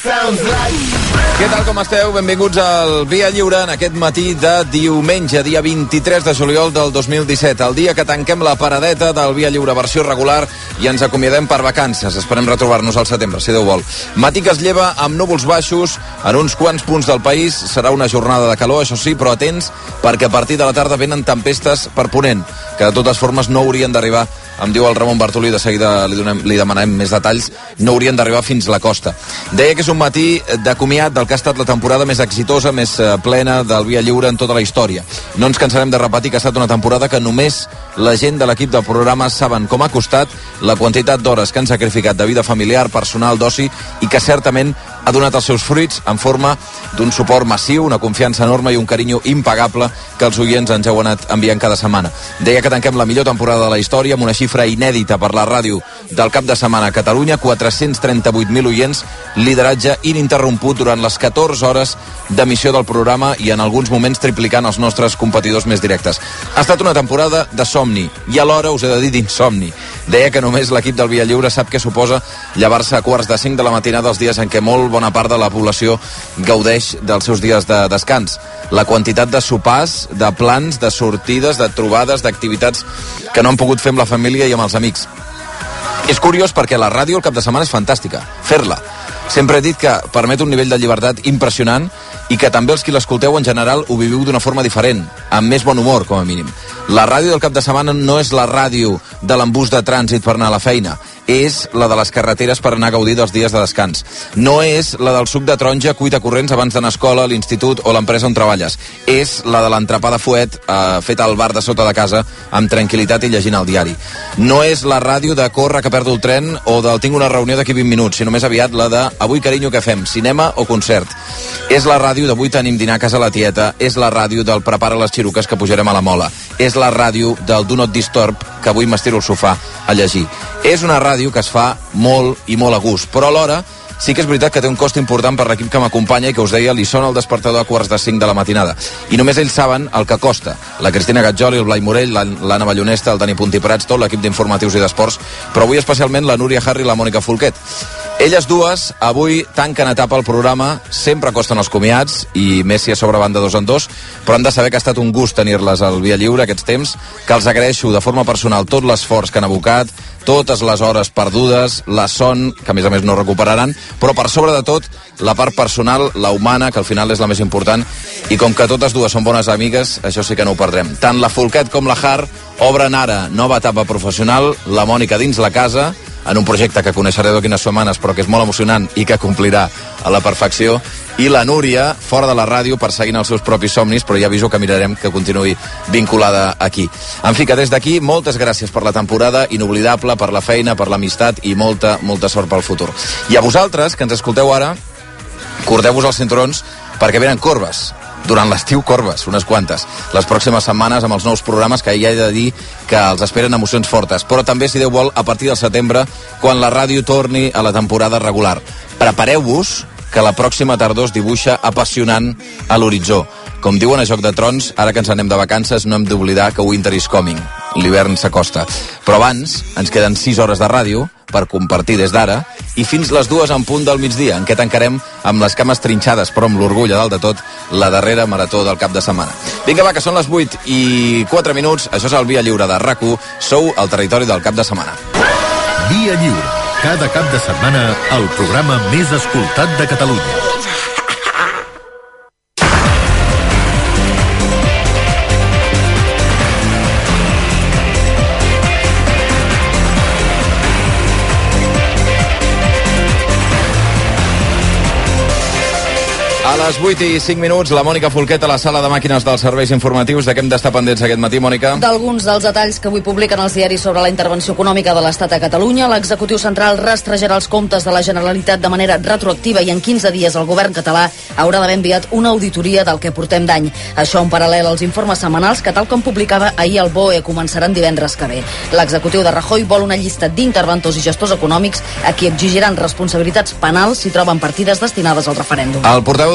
Què tal, com esteu? Benvinguts al Via Lliure en aquest matí de diumenge, dia 23 de juliol del 2017, el dia que tanquem la paradeta del Via Lliure versió regular i ens acomiadem per vacances. Esperem retrobar-nos al setembre, si Déu vol. Matí que es lleva amb núvols baixos en uns quants punts del país. Serà una jornada de calor, això sí, però atents, perquè a partir de la tarda venen tempestes per ponent, que de totes formes no haurien d'arribar, em diu el Ramon Bartolí, de seguida li demanarem més detalls, no haurien d'arribar fins la costa. Deia que és un matí de comiat del que ha estat la temporada més exitosa, més plena del Via Lliure en tota la història. No ens cansarem de repetir que ha estat una temporada que només la gent de l'equip del programa saben com ha costat, la quantitat d'hores que han sacrificat de vida familiar, personal, d'oci, i que certament ha donat els seus fruits en forma d'un suport massiu, una confiança enorme i un carinyo impagable que els oients ens heu anat enviant cada setmana. Deia que tanquem la millor temporada de la història amb una xifra inèdita per la ràdio del cap de setmana a Catalunya, 438.000 oients, lideratge ininterromput durant les 14 hores d'emissió del programa i en alguns moments triplicant els nostres competidors més directes. Ha estat una temporada de somni i alhora, us he de dir, d'insomni. Deia que només l'equip del Via Lliure sap què suposa llevar-se a 4:45 de la matinada els dies en què molt bona part de la població gaudeix dels seus dies de descans. La quantitat de sopars, de plans, de sortides, de trobades, d'activitats que no han pogut fer amb la família i amb els amics. És curiós perquè la ràdio el cap de setmana és fantàstica, fer-la. Sempre he dit que permet un nivell de llibertat impressionant i que també els qui l'escolteu en general ho viviu d'una forma diferent, amb més bon humor, com a mínim. La ràdio del cap de setmana no és la ràdio de l'embús de trànsit per anar a la feina, és la de les carreteres per anar a gaudir dels dies de descans. No és la del suc de taronja cuita corrents abans d'anar a escola, a l'institut o l'empresa on treballes. És la de l'entrepà de fuet feta al bar de sota de casa amb tranquil·litat i llegint el diari. No és la ràdio de corre que perdo el tren o del tinc una reunió d'aquí 20 minuts, sinó més aviat la de avui, carinyo, què fem? Cinema o concert? És la ràdio d'avui tenim dinar a casa la tieta, és la ràdio del prepara les xiruques que pujarem a la mola, és la ràdio del do not disturb que avui m'estiro al sofà a llegir. És una ràdio que es fa molt i molt a gust, però alhora sí que és veritat que té un cost important per l'equip que m'acompanya i que us deia, li sona el despertador a 4:45 de la matinada. I només ells saben el que costa. La Cristina Gatjoli, el Blai Morell, l'Anna Ballonesta, el Dani Puntiprats, tot l'equip d'informatius i d'esports, però avui especialment la Núria Harry i la Mònica Folquet. Elles dues avui tanquen etapa al programa, sempre costen els comiats, i més si a sobre van de 2 en 2, però han de saber que ha estat un gust tenir-les al Via Lliure aquests temps, que els agraeixo de forma personal tot l'esforç que han abocat, totes les hores perdudes, la son, que a més no recuperaran, però per sobre de tot, la part personal, la humana, que al final és la més important, i com que totes dues són bones amigues, això sí que no ho perdrem. Tant la Folquet com la Har obren ara nova etapa professional, la Mònica dins la casa, en un projecte que coneixeré d'aquí unes setmanes, però que és molt emocionant i que complirà a la perfecció, i la Núria, fora de la ràdio, perseguint els seus propis somnis, però ja aviso que mirarem que continuï vinculada aquí. En fi, que des d'aquí, moltes gràcies per la temporada, inoblidable, per la feina, per l'amistat i molta, molta sort pel futur. I a vosaltres, que ens escolteu ara, cordeu-vos els cinturons perquè venen corbes. Durant l'estiu, corbes, unes quantes. Les pròximes setmanes amb els nous programes, que ja he de dir que els esperen emocions fortes. Però també, si Déu vol, a partir del setembre, quan la ràdio torni a la temporada regular. Prepareu-vos, que la pròxima tardor es dibuixa apassionant a l'horitzó. Com diuen a Joc de Trons, ara que ens anem de vacances no hem d'oblidar que winter is coming. L'hivern s'acosta. Però abans ens queden 6 hores de ràdio per compartir des d'ara i fins les 2 en punt del migdia, en què tancarem amb les cames trinxades, però amb l'orgull a dalt de tot, la darrera marató del cap de setmana. Vinga, va, que són les 8:04. Això és el Via Lliure de RAC1. Sou al territori del cap de setmana. Via Lliure. Cada cap de setmana, el programa més escoltat de Catalunya. A les 8:05, la Mònica Folquet a la sala de màquines dels serveis informatius. De què hem d'estar pendents aquest matí, Mònica? D'alguns dels detalls que avui publiquen els diaris sobre la intervenció econòmica de l'Estat a Catalunya. L'executiu central rastrejarà els comptes de la Generalitat de manera retroactiva i en 15 dies el govern català haurà d'haver enviat una auditoria del que portem d'any. Això en paral·lel als informes setmanals que, tal com publicava ahir el BOE, començaran divendres que ve. L'executiu de Rajoy vol una llista d'interventors i gestors econòmics a qui exigiran responsabilitats penals si troben partides destinades al referèndum. El portaveu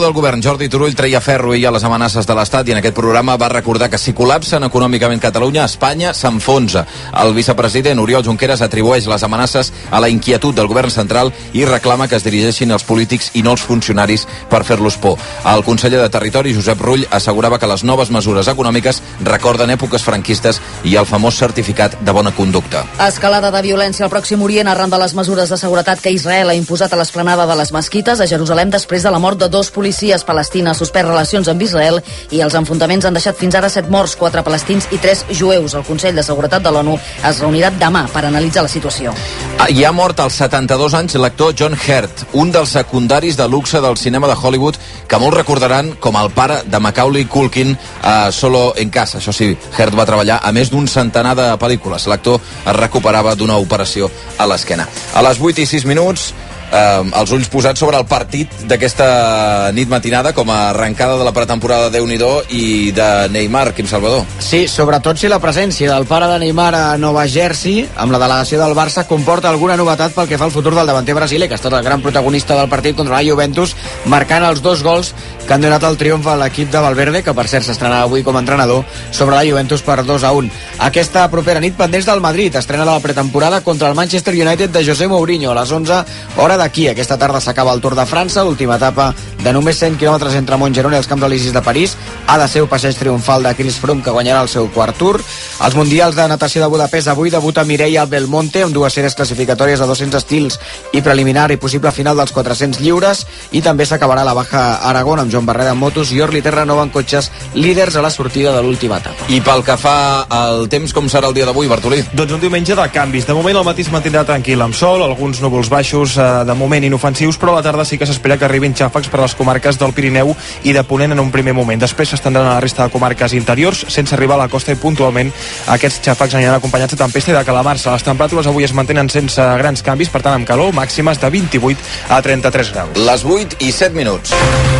del govern, Jordi Turull, treia ferro a les amenaces de l'Estat i en aquest programa va recordar que si col·lapsen econòmicament Catalunya, Espanya s'enfonsa. El vicepresident Oriol Junqueras atribueix les amenaces a la inquietud del govern central i reclama que es dirigeixin els polítics i no els funcionaris per fer-los por. El conseller de Territori, Josep Rull, assegurava que les noves mesures econòmiques recorden èpoques franquistes i el famós certificat de bona conducta. Escalada de violència al Pròxim Orient arran de les mesures de seguretat que Israel ha imposat a l'esplanada de les mesquites a Jerusalem després de la mort de 2 policies. Palestina ha suspès relacions amb Israel i els enfrontaments han deixat fins ara 7 morts, 4 palestins i 3 jueus. El Consell de Seguretat de l'ONU es reunirà demà per analitzar la situació. Hi ha mort als 72 anys l'actor John Hurt, un dels secundaris de luxe del cinema de Hollywood que molts recordaran com el pare de Macaulay Culkin a Solo en Casa. Això sí, Hurt va treballar a més d'un centenar de pel·lícules. L'actor es recuperava d'una operació a l'esquena. A les 8:06, els ulls posats sobre el partit d'aquesta nit matinada com a arrencada de la pretemporada Déu-n'hi-do i de Neymar, Quim Salvador. Sí, sobretot si la presència del pare de Neymar a Nova Jersey amb la delegació del Barça comporta alguna novetat pel que fa al futur del davanter brasiler, que ha estat el gran protagonista del partit contra la Juventus, marcant els 2 gols que han donat el triomf a l'equip de Valverde, que per cert s'estrenarà avui com a entrenador, sobre la Juventus per 2-1. Aquesta propera nit pendents del Madrid, estrena la pretemporada contra el Manchester United de José Mourinho a les 11, hora d'aquí. Aquesta tarda s'acaba el Tour de França, última etapa de només 100 quilòmetres entre Montgeron i els Camps Elisis de París. Ha de ser el passeig triomfal de Chris Froome, que guanyarà el seu quart Tour. Els Mundials de Natació de Budapest, avui debuta Mireia Belmonte amb 2 sèries classificatòries de 200 estils i preliminar i possible final dels 400 lliures, i també s'acabarà la Baja Aragón amb Joan Barreda en motos i Orly Terranova en cotxes, líders a la sortida de l'última etapa. I pel que fa al temps, com serà el dia d'avui, Bartolí? Doncs un diumenge de canvis. De moment el matí es mantindrà tranquil amb sol, alguns núvols baixos de moment inofensius, però a la tarda sí que s'espera que arribin xàfecs per a les comarques del Pirineu i de Ponent en un primer moment. Després s'estendran a la resta de comarques interiors sense arribar a la costa, i puntualment aquests xàfecs aniran acompanyats de tempesta i de calamarsa. Les temperatures avui es mantenen sense grans canvis, per tant amb calor, màximes de 28 a 33 graus. Les 8:07.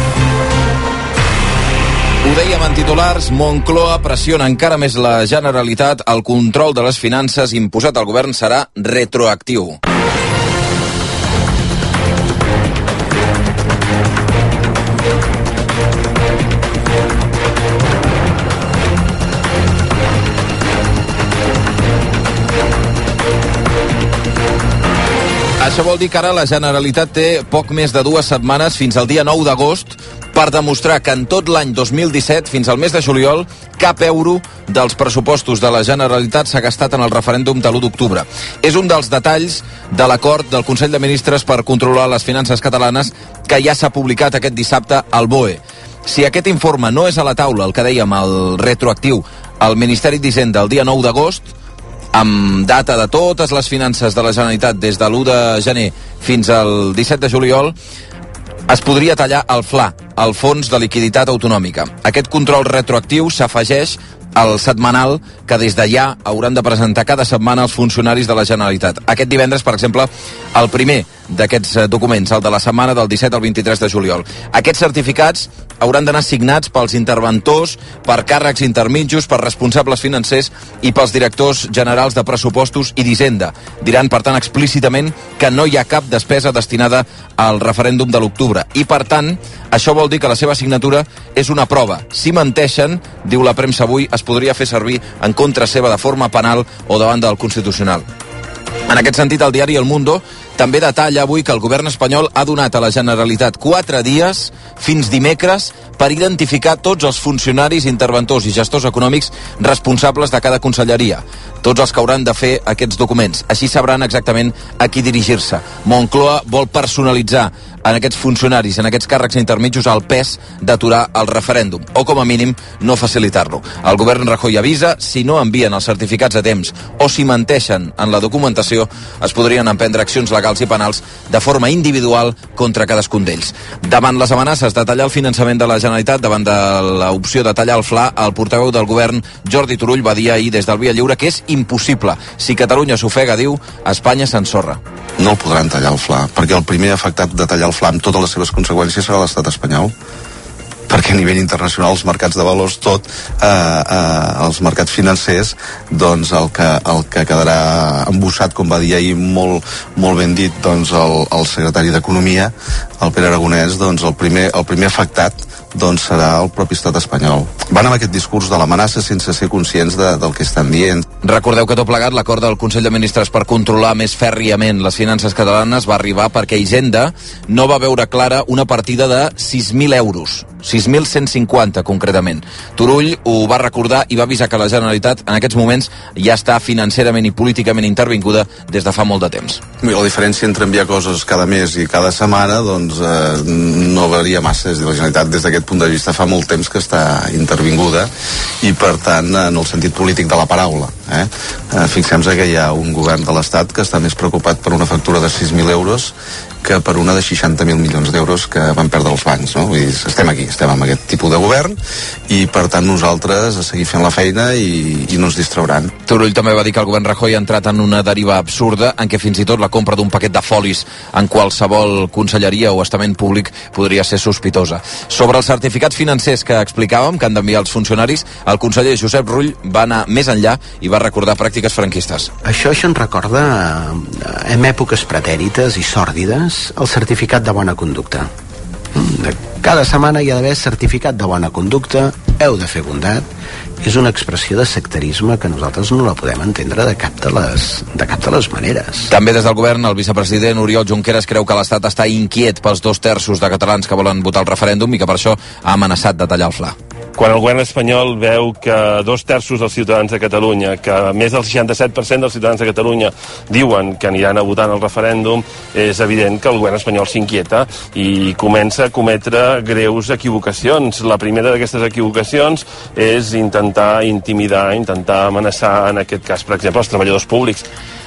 Ho dèiem en titulars, Moncloa pressiona encara més la Generalitat. El control de les finances imposat al govern serà retroactiu. Això vol dir que ara la Generalitat té poc més de 2 setmanes, fins al dia 9 d'agost, per demostrar que en tot l'any 2017, fins al mes de juliol, cap euro dels pressupostos de la Generalitat s'ha gastat en el referèndum de l'1 d'octubre. És un dels detalls de l'acord del Consell de Ministres per controlar les finances catalanes que ja s'ha publicat aquest dissabte al BOE. Si aquest informe no és a la taula, el que dèiem, el retroactiu, el Ministeri d'Hisenda el dia 9 d'agost, amb data de totes les finances de la Generalitat des de l'1 de gener fins al 17 de juliol, es podria tallar el FLA, el Fons de Liquiditat Autonòmica. Aquest control retroactiu s'afegeix al setmanal que des d'allà hauran de presentar cada setmana els funcionaris de la Generalitat. Aquest divendres, per exemple, el primer d'aquests documents, el de la setmana del 17 al 23 de juliol. Aquests certificats hauran d'anar signats pels interventors, per càrrecs intermitjos, per responsables financers i pels directors generals de pressupostos i d'Hisenda. Diran, per tant, explícitament que no hi ha cap despesa destinada al referèndum de l'octubre. I, per tant, això vol dir que la seva signatura és una prova. Si menteixen, diu la premsa avui, es podria fer servir en contra seva de forma penal o davant del Constitucional. En aquest sentit, el diari El Mundo també detalla avui que el govern espanyol ha donat a la Generalitat 4 dies, fins dimecres, per identificar tots els funcionaris, interventors i gestors econòmics responsables de cada conselleria. Tots els que hauran de fer aquests documents. Així sabran exactament a qui dirigir-se. Moncloa vol personalitzar en aquests funcionaris, en aquests càrrecs intermitjos, el pes d'aturar el referèndum, o com a mínim no facilitar-lo. El govern Rajoy avisa, si no envien els certificats a temps o si menteixen en la documentació, es podrien emprendre accions legals i penals de forma individual contra cadascun d'ells. Davant les amenaces de tallar el finançament de la Generalitat, davant de l'opció de tallar el FLA, el portaveu del govern, Jordi Turull, va dir ahir des del Via Lliure que és impossible. Si Catalunya s'ofega, diu, Espanya s'ensorra. No el podran tallar el FLA, perquè el primer afectat de tallar el FLA amb totes les seves conseqüències serà l'estat espanyol. perquè a nivell internacional els mercats de valors els mercats financers, doncs el que quedarà embussat, com va dir ahir molt ben dit, doncs el secretari d'Economia, el Pere Aragonès, doncs el primer afectat doncs serà el propi estat espanyol. Van amb aquest discurs de l'amenaça sense ser conscients del que estan dient. Recordeu que tot plegat, l'acord del Consell de Ministres per controlar més fèrriament les finances catalanes va arribar perquè Hisenda no va veure clara una partida de 6.000 euros. 6.150 concretament. Turull ho va recordar i va avisar que la Generalitat en aquests moments ja està financerament i políticament intervinguda des de fa molt de temps. La diferència entre enviar coses cada mes i cada setmana doncs no varia massa. La Generalitat des d'aquest punt de vista fa molt temps que està intervinguda i per tant en el sentit polític de la paraula. Fixem-nos que hi ha un govern de l'Estat que està més preocupat per una factura de 6.000 euros que per una de 60.000 milions d'euros que van perdre els bancs, no? Vull dir, estem aquí, estem amb aquest tipus de govern i per tant nosaltres a seguir fent la feina i no ens distrauran. Turull també va dir que el govern Rajoy ha entrat en una deriva absurda en què fins i tot la compra d'un paquet de folis en qualsevol conselleria o estament públic podria ser sospitosa. Sobre els certificats financers que explicàvem que han d'enviar els funcionaris, el conseller Josep Rull va anar més enllà i va recordar pràctiques franquistes. Això ens recorda en èpoques pretèrites i sòrdides el certificat de bona conducta. Cada setmana hi ha d'haver certificat de bona conducta, heu de fer bondat. És una expressió de sectarisme que nosaltres no la podem entendre de cap de les maneres. També des del govern, el vicepresident Oriol Junqueras creu que l'Estat està inquiet pels 2/3 de catalans que volen votar el referèndum i que per això ha amenaçat de tallar el fla. Quan el govern espanyol veu que 2/3 dels ciutadans de Catalunya, que més del 67% dels ciutadans de Catalunya diuen que aniran a votar en el referèndum, és evident que el govern espanyol s'inquieta i comença a cometre greus equivocacions. La primera d'aquestes equivocacions és intentar intimidar, intentar amenaçar, en aquest cas, per exemple, els treballadors públics.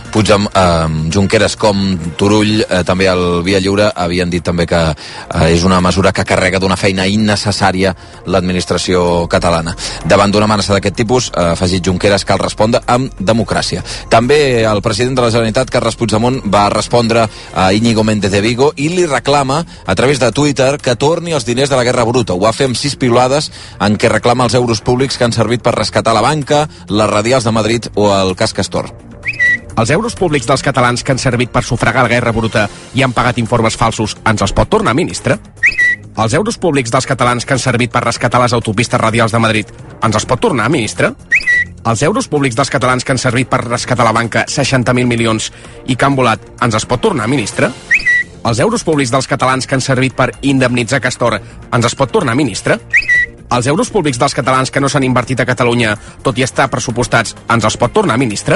Junqueras com Turull, també al Via Lliure, havien dit també que és una mesura que carrega d'una feina innecessària l'administració catalana. Davant d'una amenaça d'aquest tipus, ha afegit Junqueras, cal respondre amb democràcia. També el president de la Generalitat, Carles Puigdemont, va respondre a Íñigo Méndez de Vigo i li reclama a través de Twitter que torni els diners de la guerra bruta. Ho va fer amb 6 piulades en què reclama els euros públics que han servit per rescatar la banca, les radials de Madrid o el cas Castor. Els euros públics dels catalans que han servit per sufragar la guerra bruta i han pagat informes falsos, ens els pot tornar, ministre? Els euros públics dels catalans que han servit per rescatar les autopistes radials de Madrid, ens els pot tornar, ministre? Els euros públics dels catalans que han servit per rescatar la banca, 60.000 milions, i que han volat, ens els pot tornar, ministre? Els euros públics dels catalans que han servit per indemnitzar Castor, ens els pot tornar, ministre? Els euros públics dels catalans que no s'han invertit a Catalunya, tot i estar pressupostats, ens els pot tornar, ministre?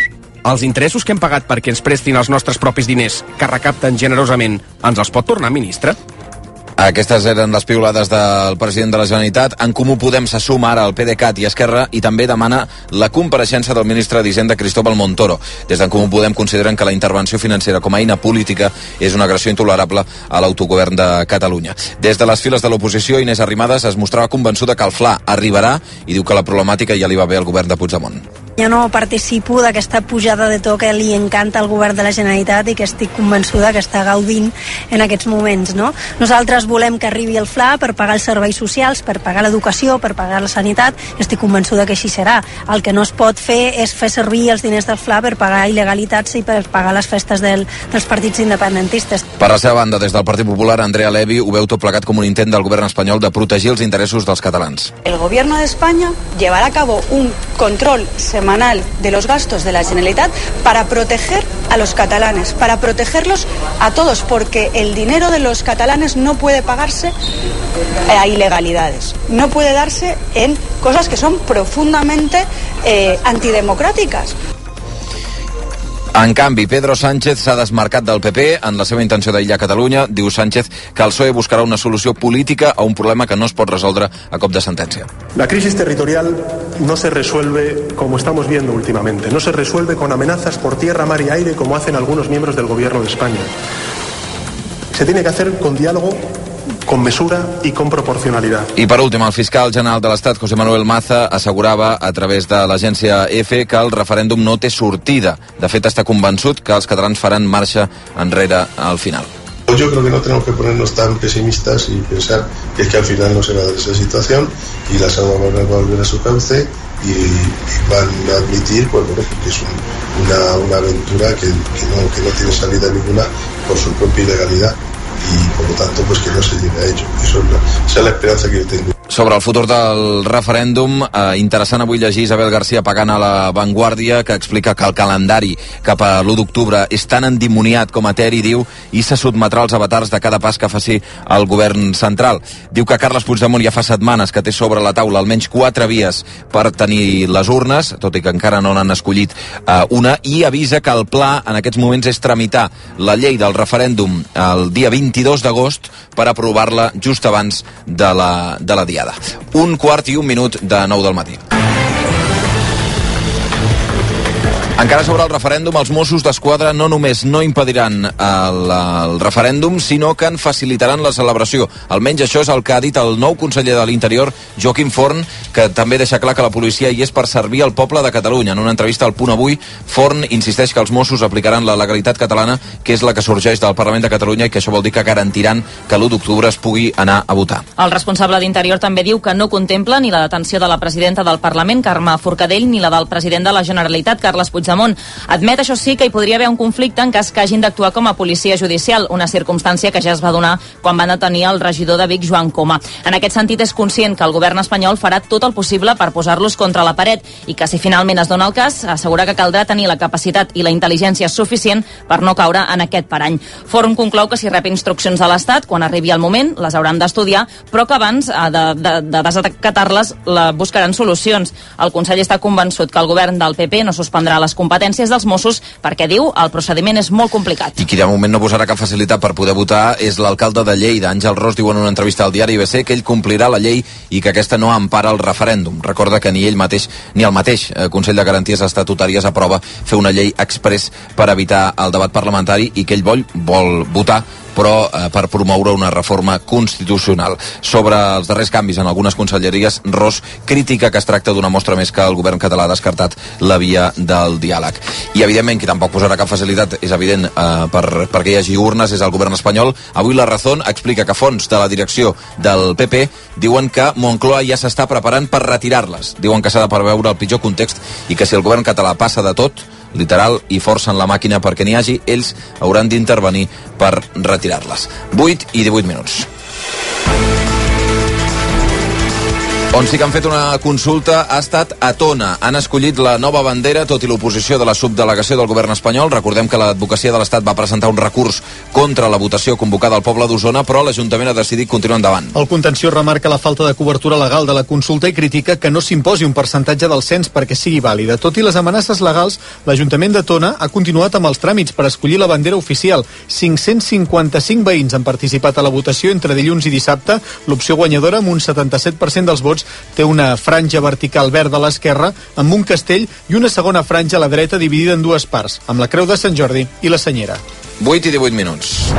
Els interessos que hem pagat perquè ens prestin els nostres propis diners, que recapten generosament, ens els pot tornar, ministre? Aquestes eren les piulades del president de la Generalitat. En Comú Podem se suma ara al PDeCAT i Esquerra i també demana la compareixença del ministre d'Hisenda, Cristóbal Montoro. Des d'en Comú Podem consideren que la intervenció financera com a eina política és una agressió intolerable a l'autogovern de Catalunya. Des de les files de l'oposició, Inés Arrimadas es mostrava convençuda que el FLA arribarà i diu que la problemàtica ja li va bé al govern de Puigdemont. Jo no participo d'aquesta pujada de to que li encanta al govern de la Generalitat i que estic convençuda que està gaudint en aquests moments, no? Nosaltres volem que arribi el FLA per pagar els serveis socials, per pagar l'educació, per pagar la sanitat, i estic convençuda que així serà. El que no es pot fer és fer servir els diners del FLA per pagar il·legalitats i per pagar les festes dels partits independentistes. Per la seva banda, des del Partit Popular, Andrea Levy ho veu tot plegat com un intent del govern espanyol de protegir els interessos dels catalans. El gobierno de España llevará a cabo un control semanal de los gastos de la Generalitat para proteger a los catalanes, para protegerlos a todos, porque el dinero de los catalanes no puede pagarse a ilegalidades, no puede darse en cosas que son profundamente antidemocráticas. En canvi, Pedro Sánchez s'ha desmarcat del PP en la seva intenció d'aïllar Catalunya. Diu Sánchez que el PSOE buscarà una solució política a un problema que no es pot resoldre a cop de sentència. La crisis territorial no se resuelve como estamos viendo últimamente, no se resuelve con amenazas por tierra, mar y aire como hacen algunos miembros del gobierno de España. Se tiene que hacer con diálogo, con mesura y con proporcionalidad. I per últim, el fiscal general de l'Estat, José Manuel Maza, assegurava a través de l'agència EFE que el referèndum no té sortida. De fet, està convençut que els catalans faran marxa enrere al final. Yo creo que no tenemos que ponernos tan pesimistas y pensar que es que al final no se va a dar esa situación y las aguas van a volver a su cauce y van a admitir pues, bueno, que es una aventura que no tiene salida ninguna por su propia ilegalidad y por lo tanto pues que no se llegue a ello. Esa es la esperanza que yo tengo. Sobre el futur del referèndum, interessant avui llegir Isabel García Pagán a La Vanguardia, que explica que el calendari cap a l'1 d'octubre és tan endimoniat com eteri, diu, i se sotmetrà als avatars de cada pas que faci el govern central. Diu que Carles Puigdemont ja fa setmanes que té sobre la taula almenys 4 vies per tenir les urnes, tot i que encara no n'han escollit una, i avisa que el pla en aquests moments és tramitar la llei del referèndum el dia 22 d'agost per aprovar-la just abans de la diada. 1:15 de 9 del matí. Encara sobre el referèndum, els Mossos d'Esquadra no només no impediran el referèndum, sinó que en facilitaran la celebració. Almenys això és el que ha dit el nou conseller de l'Interior, Joaquim Forn, que també deixa clar que la policia hi és per servir al poble de Catalunya. En una entrevista al Punt Avui, Forn insisteix que els Mossos aplicaran la legalitat catalana, que és la que sorgeix del Parlament de Catalunya, i que això vol dir que garantiran que l'1 d'octubre es pugui anar a votar. El responsable d'Interior també diu que no contempla ni la detenció de la presidenta del Parlament, Carme Forcadell, ni la del president de la Generalitat, Carles Puigdemont. Admet, això sí, que hi podria haver un conflicte en cas que hagin d'actuar com a policia judicial, una circumstància que ja es va donar quan van detenir el regidor de Vic, Joan Coma. En aquest sentit, és conscient que el govern espanyol farà tot el possible per posar-los contra la paret i que, si finalment es dona el cas, assegura que caldrà tenir la capacitat i la intel·ligència suficient per no caure en aquest parany. Forn conclou que si rep instruccions de l'Estat, quan arribi el moment, les hauran d'estudiar, però que abans de desacatar-les buscaran solucions. El Consell està convençut que el govern del PP no suspendrà les competències dels Mossos perquè, diu, el procediment és molt complicat. I qui de moment no posarà cap facilitat per poder votar és l'alcalde de Lleida. Àngel Ros diu en una entrevista al diari IBC que ell complirà la llei i que aquesta no empara el referèndum. Recorda que ni ell mateix ni el mateix Consell de Garanties Estatutàries aprova fer una llei express per evitar el debat parlamentari i que ell vol votar però per promoure una reforma constitucional. Sobre els darrers canvis en algunes conselleries, Ros critica que es tracta d'una mostra més que el govern català ha descartat la via del diàleg. I, evidentment, qui tampoc posarà cap facilitat, és evident, perquè hi hagi urnes, és el govern espanyol. Avui La Razón explica que fonts de la direcció del PP diuen que Moncloa ja s'està preparant per retirar-les. Diuen que s'ha de preveure el pitjor context i que si el govern català passa de tot, literal, i forcen la màquina perquè n'hi hagi, ells hauran d'intervenir per retirar-les. 8:18. On sí que han fet una consulta ha estat a Tona. Han escollit la nova bandera, tot i l'oposició de la subdelegació del govern espanyol. Recordem que l'advocacia de l'Estat va presentar un recurs contra la votació convocada al poble d'Osona, però l'Ajuntament ha decidit continuar endavant. El contenció remarca la falta de cobertura legal de la consulta i critica que no s'imposi un percentatge del cens perquè sigui vàlida. Tot i les amenaces legals, l'Ajuntament de Tona ha continuat amb els tràmits per escollir la bandera oficial. 555 veïns han participat a la votació entre dilluns i dissabte. L'opció guanyadora, amb un 77% dels vots, té una franja vertical verda a l'esquerra amb un castell i una segona franja a la dreta dividida en dues parts, amb la Creu de Sant Jordi i la Senyera. 8:18.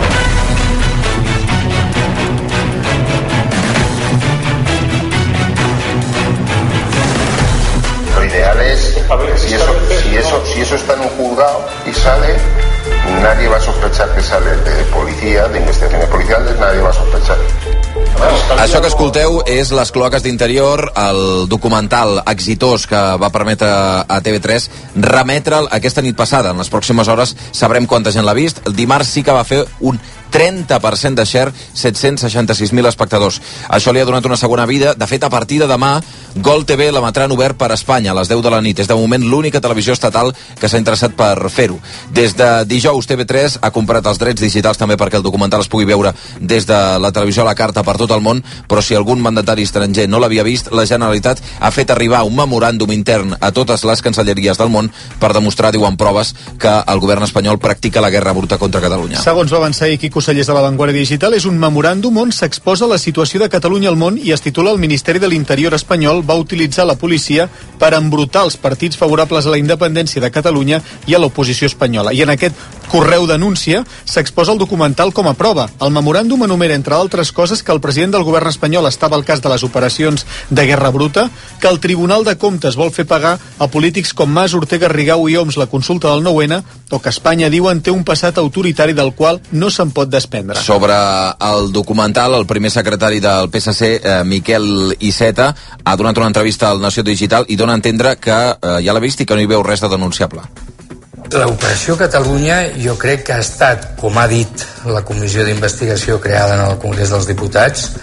Lo ideal es, si eso está en un juzgado y sale, nadie va a sospechar que sale de policía, de investigaciones policiales, nadie va a sospechar. Això que escolteu és Les cloaques d'Interior, el documental exitós que va permetre a TV3 remetre'l aquesta nit passada. En les pròximes hores sabrem quanta gent l'ha vist. El dimarts sí que va fer un 30% de share, 766.000 espectadors. Això li ha donat una segona vida. De fet, a partir de demà, Gol TV l'emetran obert per Espanya a les 10 de la nit. És de moment l'única televisió estatal que s'ha interessat per fer-ho. Des de dijous, TV3 ha comprat els drets digitals també perquè el documental es pugui veure des de la televisió a la carta per tot el món, però si algun mandatari estranger no l'havia vist, la Generalitat ha fet arribar un memoràndum intern a totes les cancelleries del món per demostrar, diuen, proves que el govern espanyol practica la guerra bruta contra Catalunya. Segons va avançar Quico Cellers de La Vanguardia Digital, és un memoràndum on s'exposa la situació de Catalunya al món i es titula "El Ministeri de l'Interior espanyol va utilitzar la policia per embrutar els partits favorables a la independència de Catalunya i a l'oposició espanyola". I en aquest correu denúncia, s'exposa el documental com a prova. El memoràndum enumera, entre altres coses, que el president del govern espanyol estava al cas de les operacions de guerra bruta, que el Tribunal de Comptes vol fer pagar a polítics com Mas, Ortega, Rigau i Homs la consulta del 9-N, o que Espanya, diuen, té un passat autoritari del qual no se'n pot desprendre. Sobre el documental, el primer secretari del PSC, Miquel Iceta, ha donat una entrevista al Nació Digital i dona a entendre que ja l'ha vist i que no hi veu res de denunciable. L'Operació Catalunya jo crec que ha estat, com ha dit la comissió d'investigació creada en el Congrés dels Diputats,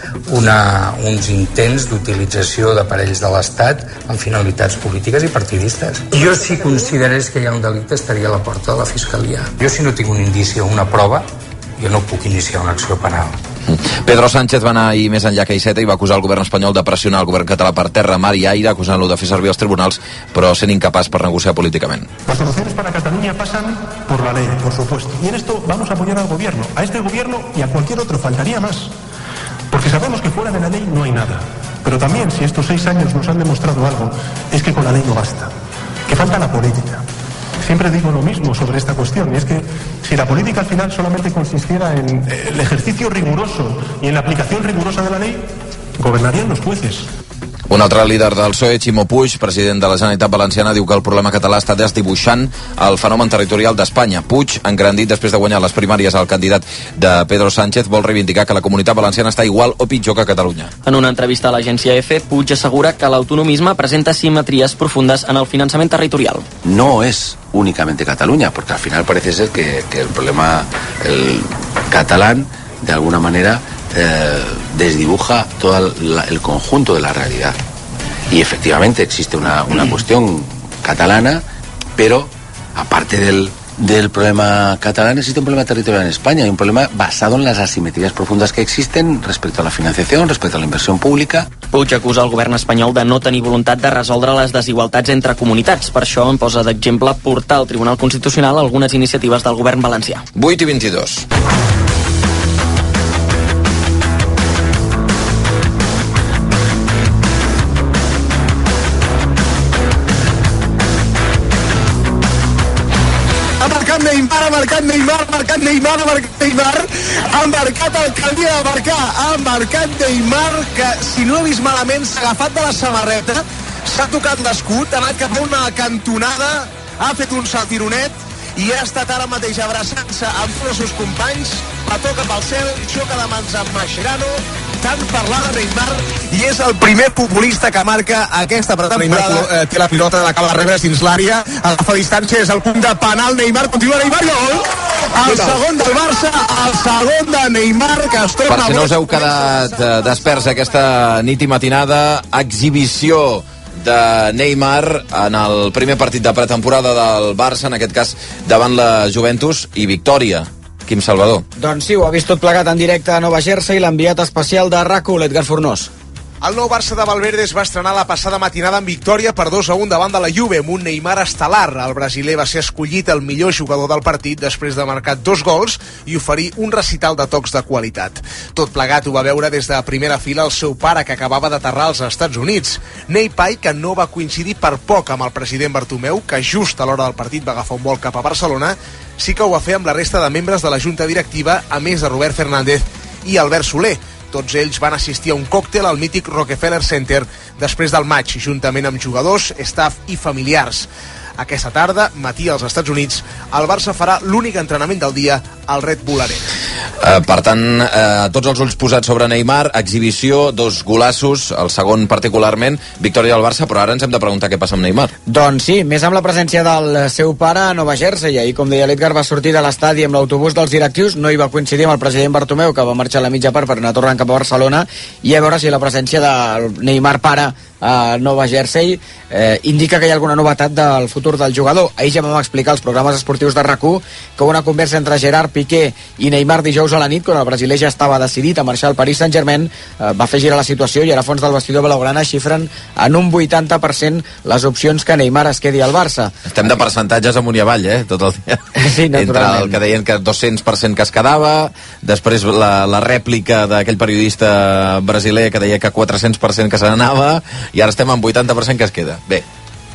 uns intents d'utilització d'aparells de l'Estat amb finalitats polítiques i partidistes. Jo, si considerés que hi ha un delicte, estaria a la porta de la Fiscalia. Jo, si no tinc un indici o una prova, jo no puc iniciar una acció penal. Pedro Sánchez va anar ahir més enllà que Iceta i va acusar el govern espanyol de pressionar el govern català per terra, mar i aire, acusant-lo de fer servir els tribunals, però sent incapaç per negociar políticament. Las soluciones para Cataluña pasan por la ley, por supuesto. Y en esto vamos a apoyar al gobierno, a este gobierno y a cualquier otro, faltaría más. Porque sabemos que fuera de la ley no hay nada. Pero también, si estos 6 años nos han demostrado algo, es que con la ley no basta, que falta la política. Siempre digo lo mismo sobre esta cuestión, y es que si la política al final solamente consistiera en el ejercicio riguroso y en la aplicación rigurosa de la ley, gobernarían los jueces. Un altre líder del PSOE, Ximo Puig, president de la Generalitat Valenciana, diu que el problema català està desdibuixant el fenomen territorial d'Espanya. Puig, engrandit després de guanyar les primàries al candidat de Pedro Sánchez, vol reivindicar que la comunitat valenciana està igual o pitjor que Catalunya. En una entrevista a l'agència EFE, Puig assegura que l'autonomisme presenta simetries profundes en el finançament territorial. No es únicamente Cataluña, porque al final parece ser que el problema catalán, de alguna manera, desdibuja todo el conjunto de la realidad. Y efectivamente existe una cuestión catalana, pero aparte del problema catalán existe un problema territorial en España y un problema basado en las asimetrías profundas que existen respecto a la financiación, respecto a la inversión pública. Puig acusa el govern espanyol de no tenir voluntat de resoldre les desigualtats entre comunitats. Per això en posa d'exemple portar al Tribunal Constitucional algunes iniciatives del govern valencià. 8:22. Ha marcat Alcaldia de Marcà, ha marcat Neymar, que si no he vist malament s'ha agafat de la samarreta, s'ha tocat l'escut, ha anat cap a una cantonada, ha fet un saltironet i ha estat ara mateix abraçant-se amb tots els seus companys, petó cap al cel, xoca de mans amb Mascherano, tant parlar de Neymar, i és el primer futbolista que marca aquesta pretemporada. Neymar té la pilota, l'acaba de rebre dins l'àrea, agafa distància, és el punt de penal, Neymar, continua Neymar, i gol! El segon del Barça, el segon de Neymar, que es torna... Per si no us heu quedat desperts aquesta nit i matinada, exhibició de Neymar en el primer partit de pretemporada del Barça, en aquest cas davant la Juventus, i victòria. Quim Salvador. Doncs sí, ho ha vist tot plegat en directe a Nova Jersey, l'enviat especial de RAC1, l'Edgar Fornós. El nou Barça de Valverde es va estrenar la passada matinada en victòria per 2-1 davant de la Juve, amb un Neymar estel·lar. El brasiler va ser escollit el millor jugador del partit després de marcar 2 gols i oferir un recital de tocs de qualitat. Tot plegat ho va veure des de primera fila el seu pare, que acabava d'aterrar als Estats Units. Ney Pai, que no va coincidir per poc amb el president Bartomeu, que just a l'hora del partit va agafar un vol cap a Barcelona, sí que ho va fer amb la resta de membres de la junta directiva, a més de Robert Fernández i Albert Soler. Tots ells van assistir a un còctel al mític Rockefeller Center després del maig, juntament amb jugadors, staff i familiars. Aquesta tarda, matí als Estats Units, el Barça farà l'únic entrenament del dia al Red Bull Arena. Per tant, tots els ulls posats sobre Neymar, exhibició, 2 golassos, el segon particularment, victòria del Barça, però ara ens hem de preguntar què passa amb Neymar. Doncs sí, més amb la presència del seu pare a Nova Jersey. Ahir, com deia l'Edgar, va sortir de l'estadi amb l'autobús dels directius, no hi va coincidir amb el president Bartomeu, que va marxar a la mitja part per anar tornant cap a Barcelona, i a veure si la presència del Neymar pare a Nova Jersey indica que hi ha alguna novetat del futur del jugador. Ahir ja vam explicar als programes esportius de RAC1 que una conversa entre Gerard Piqué i Neymar dijous a la nit, quan el brasiler ja estava decidit a marxar al Paris Saint-Germain, va fer girar la situació i ara fons del vestidor blaugrana xifren en un 80% les opcions que Neymar es quedi al Barça. Estem de percentatges amunt i avall, tot el dia. Sí, entre el que deien que 200% que es quedava, després la rèplica d'aquell periodista brasiler que deia que 400% que se n'anava, i ara estem en 80% que es queda. Bé,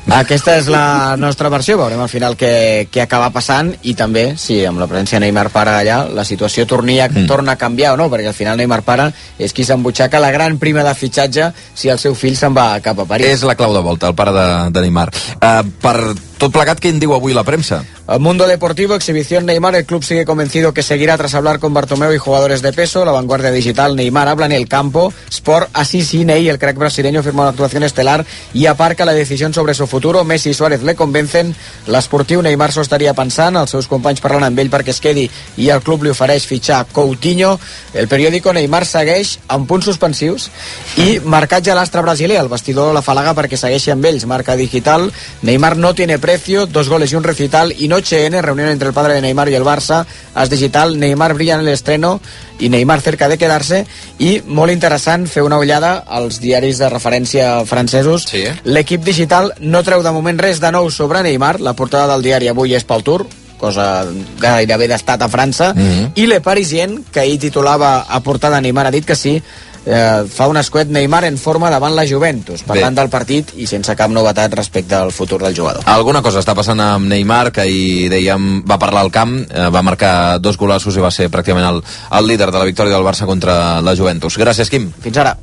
Aquesta és la nostra versió, veurem al final què acaba passant, i també, si amb la presència de Neymar pare allà, la situació torna a canviar o no, perquè al final Neymar pare és qui s'embutxaca la gran prima de fitxatge si el seu fill se'n va cap a París. És la clau de volta, el pare de Neymar. Per tot plegat, què en diu avui la premsa? El Mundo Deportivo, exhibición Neymar, el club sigue convencido que seguirá tras hablar con Bartomeu y jugadores de peso. La Vanguardia Digital, Neymar habla en el campo. Sport, así sí, Ney, el crack brasileño, firma una actuación estelar y aparca la decisión sobre su futuro. Messi i Suárez le convencen. L'esportiu Neymar s'ho estaria pensant, els seus companys parlant amb ell perquè es quedi i el club li ofereix fitxar Coutinho. El periòdico Neymar segueix amb punts suspensius i marcatge a l'astre brasiler. El vestidor l'afalaga perquè segueixi amb ells. Marca Digital, Neymar no tiene precio, 2 goles y un recital. Y Noche N, reunión entre el padre de Neymar y el Barça. As Digital, Neymar brilla en el estreno i Neymar cerca de quedar-se. I molt interessant fer una ullada als diaris de referència francesos. Sí. L'Equip Digital no treu de moment res de nou sobre Neymar. La portada del diari avui és pel Tour, cosa gairebé d'estat a França. I Le Parisien, que ahir titulava a portada Neymar ha dit que sí, fa un escuet Neymar en forma davant la Juventus, parlant del partit i sense cap novetat respecte al futur del jugador. Alguna cosa està passant amb Neymar, que ahir dèiem va parlar al camp, va marcar 2 golassos i va ser pràcticament el líder de la victòria del Barça contra la Juventus. Gràcies, Quim. Fins ara.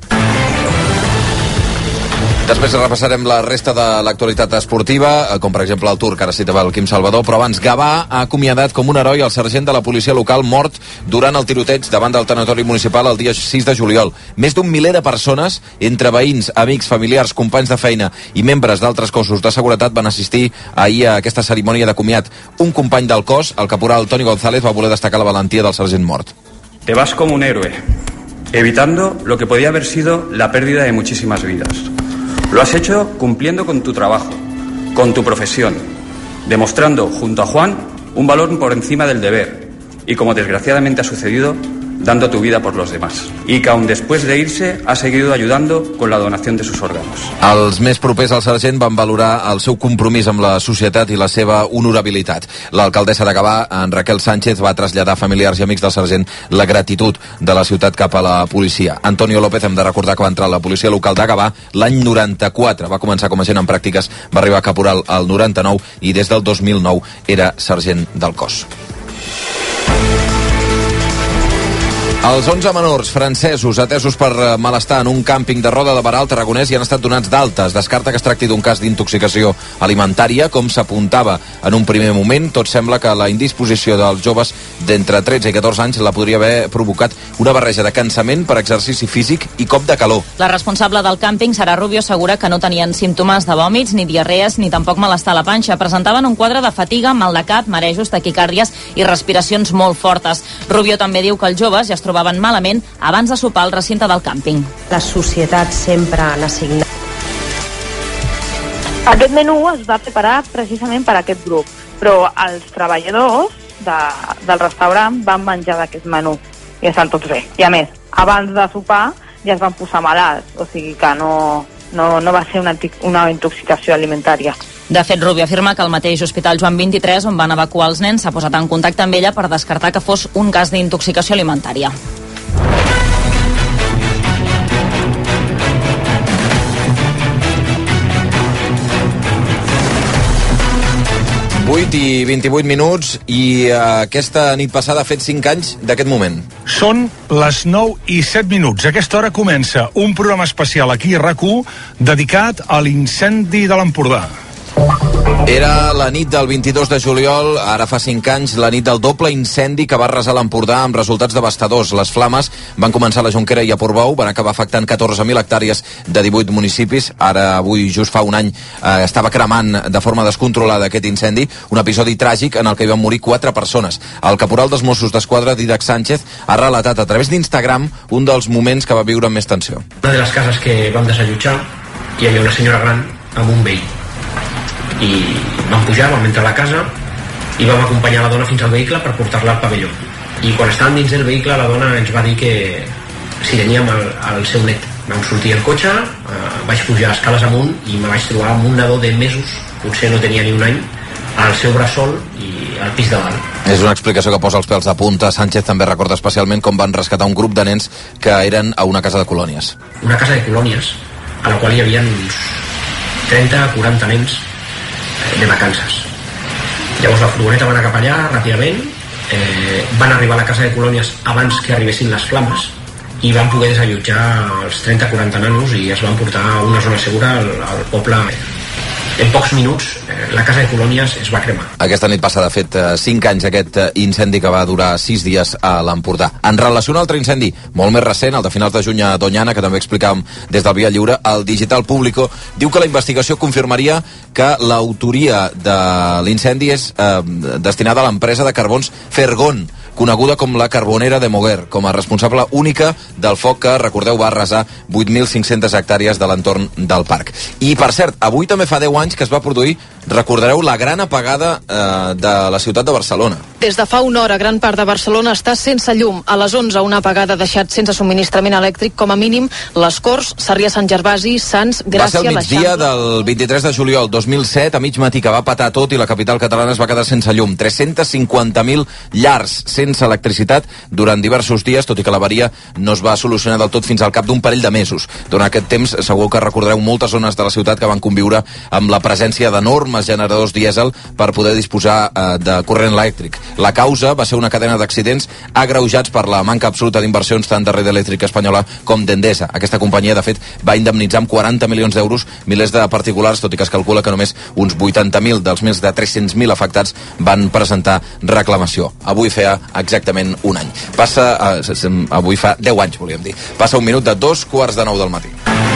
Després repassarem la resta de l'actualitat esportiva, com per exemple el Tour, que ara citava el Quim Salvador, però abans Gavà ha acomiadat com un heroi el sergent de la policia local mort durant el tiroteig davant del tanatori municipal el dia 6 de juliol. Més d'un miler de persones, entre veïns, amics, familiars, companys de feina i membres d'altres cossos de seguretat van assistir ahir a aquesta cerimònia de comiat. Un company del cos, el caporal Toni González, va voler destacar la valentia del sergent mort. Te vas como un héroe, evitando lo que podía haber sido la pérdida de muchísimas vidas. Lo has hecho cumpliendo con tu trabajo, con tu profesión, demostrando junto a Juan un valor por encima del deber y, como desgraciadamente ha sucedido, dando tu vida por los demás. Y que aún después de irse ha seguido ayudando con la donación de sus órganos. Els més propers al sergent van valorar el seu compromís amb la societat i la seva honorabilitat. L'alcaldessa de Gavà, en Raquel Sánchez, va traslladar a familiars i amics del sergent la gratitud de la ciutat cap a la policia. Antonio López, hem de recordar que va entrar a la policia local de Gavà l'any 94. Va començar com a agent en pràctiques, va arribar a caporal al 99 i des del 2009 era sergent del cos. Els 11 menors francesos atesos per malestar en un càmping de Roda de Barà al Tarragonès i han estat donats d'altes. Descarta que es tracti d'un cas d'intoxicació alimentària, com s'apuntava en un primer moment. Tot sembla que la indisposició dels joves d'entre 13 i 14 anys la podria haver provocat una barreja de cansament per exercici físic i cop de calor. La responsable del càmping, Sara Rubio, assegura que no tenien símptomes de vòmits, ni diarrees, ni tampoc malestar a la panxa. Presentaven un quadre de fatiga, mal de cap, marejos, taquicàrdies i respiracions molt fortes. Rubio també diu que els joves ja es trobaven malament abans de sopar al recinte del càmping. La societat sempre han assignat. Aquest menú es va preparar precisament per a aquest grup, però els treballadors del restaurant van menjar d'aquest menú i estan tots bé. I a més, abans de sopar ja es van posar malalts, o sigui que no va ser una intoxicació alimentària. De fet, Rubio afirma que el mateix Hospital Joan 23, on van evacuar els nens, s'ha posat en contacte amb ella per descartar que fos un cas d'intoxicació alimentària. 8 i 28 minuts i aquesta nit passada ha fet 5 anys d'aquest moment. Són les 9 i 7 minuts. A aquesta hora comença un programa especial aquí a RAC1 dedicat a l'incendi de l'Empordà. Era la nit del 22 de juliol, ara fa 5 anys, la nit del doble incendi que va arrasar l'Empordà amb resultats devastadors. Les flames van començar a la Jonquera i a Portbou, van acabar afectant 14.000 hectàrees de 18 municipis. Ara, avui, just fa un any, estava cremant de forma descontrolada aquest incendi, un episodi tràgic en el que hi van morir 4 persones. El caporal dels Mossos d'Esquadra, Dídac Sánchez, ha relatat a través d'Instagram un dels moments que va viure amb més tensió. Una de les cases que vam desallotjar hi havia una senyora gran amb un veí. I vam pujar, vam entrar a la casa i vam acompanyar la dona fins al vehicle per portar-la al pavelló. I quan estàvem dins del vehicle la dona ens va dir que si teníem el seu net. Vam sortir el cotxe, vaig pujar escales amunt i me vaig trobar amb un nadó de mesos, potser no tenia ni un any, al seu bressol i al pis de dalt. És una explicació que posa els pèls de punta. Sánchez també recorda especialment com van rescatar un grup de nens que eren a una casa de colònies. Una casa de colònies a la qual hi havia uns 30-40 nens de vacances. Llavors la furgoneta va anar cap allà ràpidament, van arribar a la casa de colònies abans que arribessin les flames i van poder desallotjar els 30-40 nanos i es van portar a una zona segura al poble. En pocs minuts la casa de colònies es va cremar. Aquesta nit passa, de fet, 5 anys aquest incendi que va durar 6 dies a l'Empordà. En relació a un altre incendi molt més recent, el de finals de juny a Doñana, que també explicàvem des del Via Lliure, el Digital Público diu que la investigació confirmaria que l'autoria de l'incendi és destinada a l'empresa de carbons Fergon, coneguda com la Carbonera de Moguer, com a responsable única del foc que, recordeu, va arrasar 8.500 hectàrees de l'entorn del parc. I, per cert, avui també fa 10 anys que es va produir, recordareu, la gran apagada de la ciutat de Barcelona. Des de fa una hora, gran part de Barcelona està sense llum. A les 11, una apagada ha deixat sense subministrament elèctric, com a mínim, les Corts, Sarrià, Sant Gervasi, Sants, Gràcia, va ser el migdia del 23 de juliol 2007, a mig matí, que va patar tot i la capital catalana es va quedar sense llum. 350.000 llars sense electricitat durant diversos dies, tot i que l'avaria no es va solucionar del tot fins al cap d'un parell de mesos. Durant aquest temps, segur que recordareu moltes zones de la ciutat que van conviure amb la presència d'enormes generadors dièsel per poder disposar de corrent elèctric. La causa va ser una cadena d'accidents agreujats per la manca absoluta d'inversions tant de Red Elèctrica Espanyola com d'Endesa. Aquesta companyia, de fet, va indemnitzar amb 40 milions d'euros milers de particulars, tot i que es calcula que només uns 80.000 dels més de 300.000 afectats van presentar reclamació. Avui feia exactament un any. Avui fa 10 anys, volíem dir. Passa un minut de 9:15 del matí.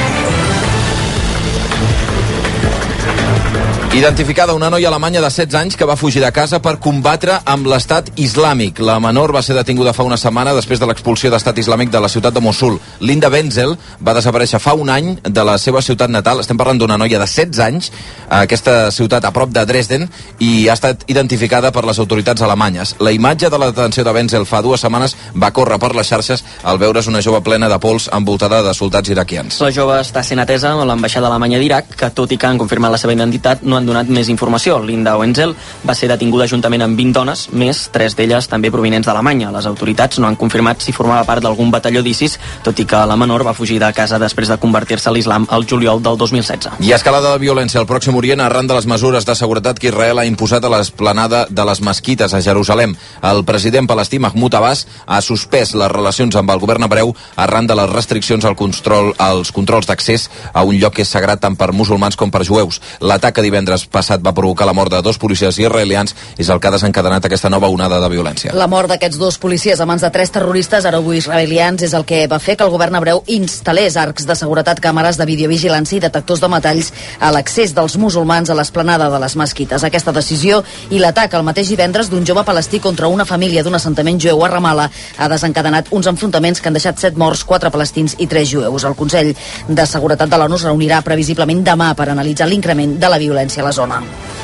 Identificada una noia alemanya de 16 anys que va fugir de casa per combatre amb l'estat islàmic. La menor va ser detinguda fa una setmana després de l'expulsió d'estat islàmic de la ciutat de Mossul. Linda Benzel va desaparèixer fa un any de la seva ciutat natal. Estem parlant d'una noia de 16 anys a aquesta ciutat a prop de Dresden i ha estat identificada per les autoritats alemanyes. La imatge de la detenció de Benzel fa 2 setmanes va córrer per les xarxes al veure's una jove plena de pols envoltada de soldats iraquians. La jove està sent atesa a l'ambaixada alemanya d'Iraq, que tot i que han confirmat la seva identitat no han donat més informació. Linda Wenzel va ser detinguda juntament amb 20 dones, més 3 d'elles també provinents d'Alemanya. Les autoritats no han confirmat si formava part d'algun batalló d'ISIS, tot i que la menor va fugir de casa després de convertir-se a l'islam al juliol del 2016. I escalada de violència al Pròxim Orient arran de les mesures de seguretat que Israel ha imposat a l'esplanada de les mesquites a Jerusalem. El president palestí Mahmoud Abbas ha suspès les relacions amb el govern hebreu arran de les restriccions als controls d'accés a un lloc que és sagrat tant per musulmans com per jueus. L'atac que divendres passat va provocar la mort de 2 policies israelians és el que ha desencadenat aquesta nova onada de violència. La mort d'aquests 2 policies a mans de 3 terroristes arabo-israelians és el que va fer que el govern hebreu instal·lés arcs de seguretat, càmeres de videovigilància i detectors de metalls a l'accés dels musulmans a l'esplanada de les mesquites. Aquesta decisió i l'atac el mateix divendres d'un jove palestí contra una família d'un assentament jueu a Ramallah ha desencadenat uns enfrontaments que han deixat 7 morts, 4 palestins i 3 jueus. El Consell de Seguretat de l'ONU es reunirà previsiblement demà per analitzar l'increment de la violència a la zona.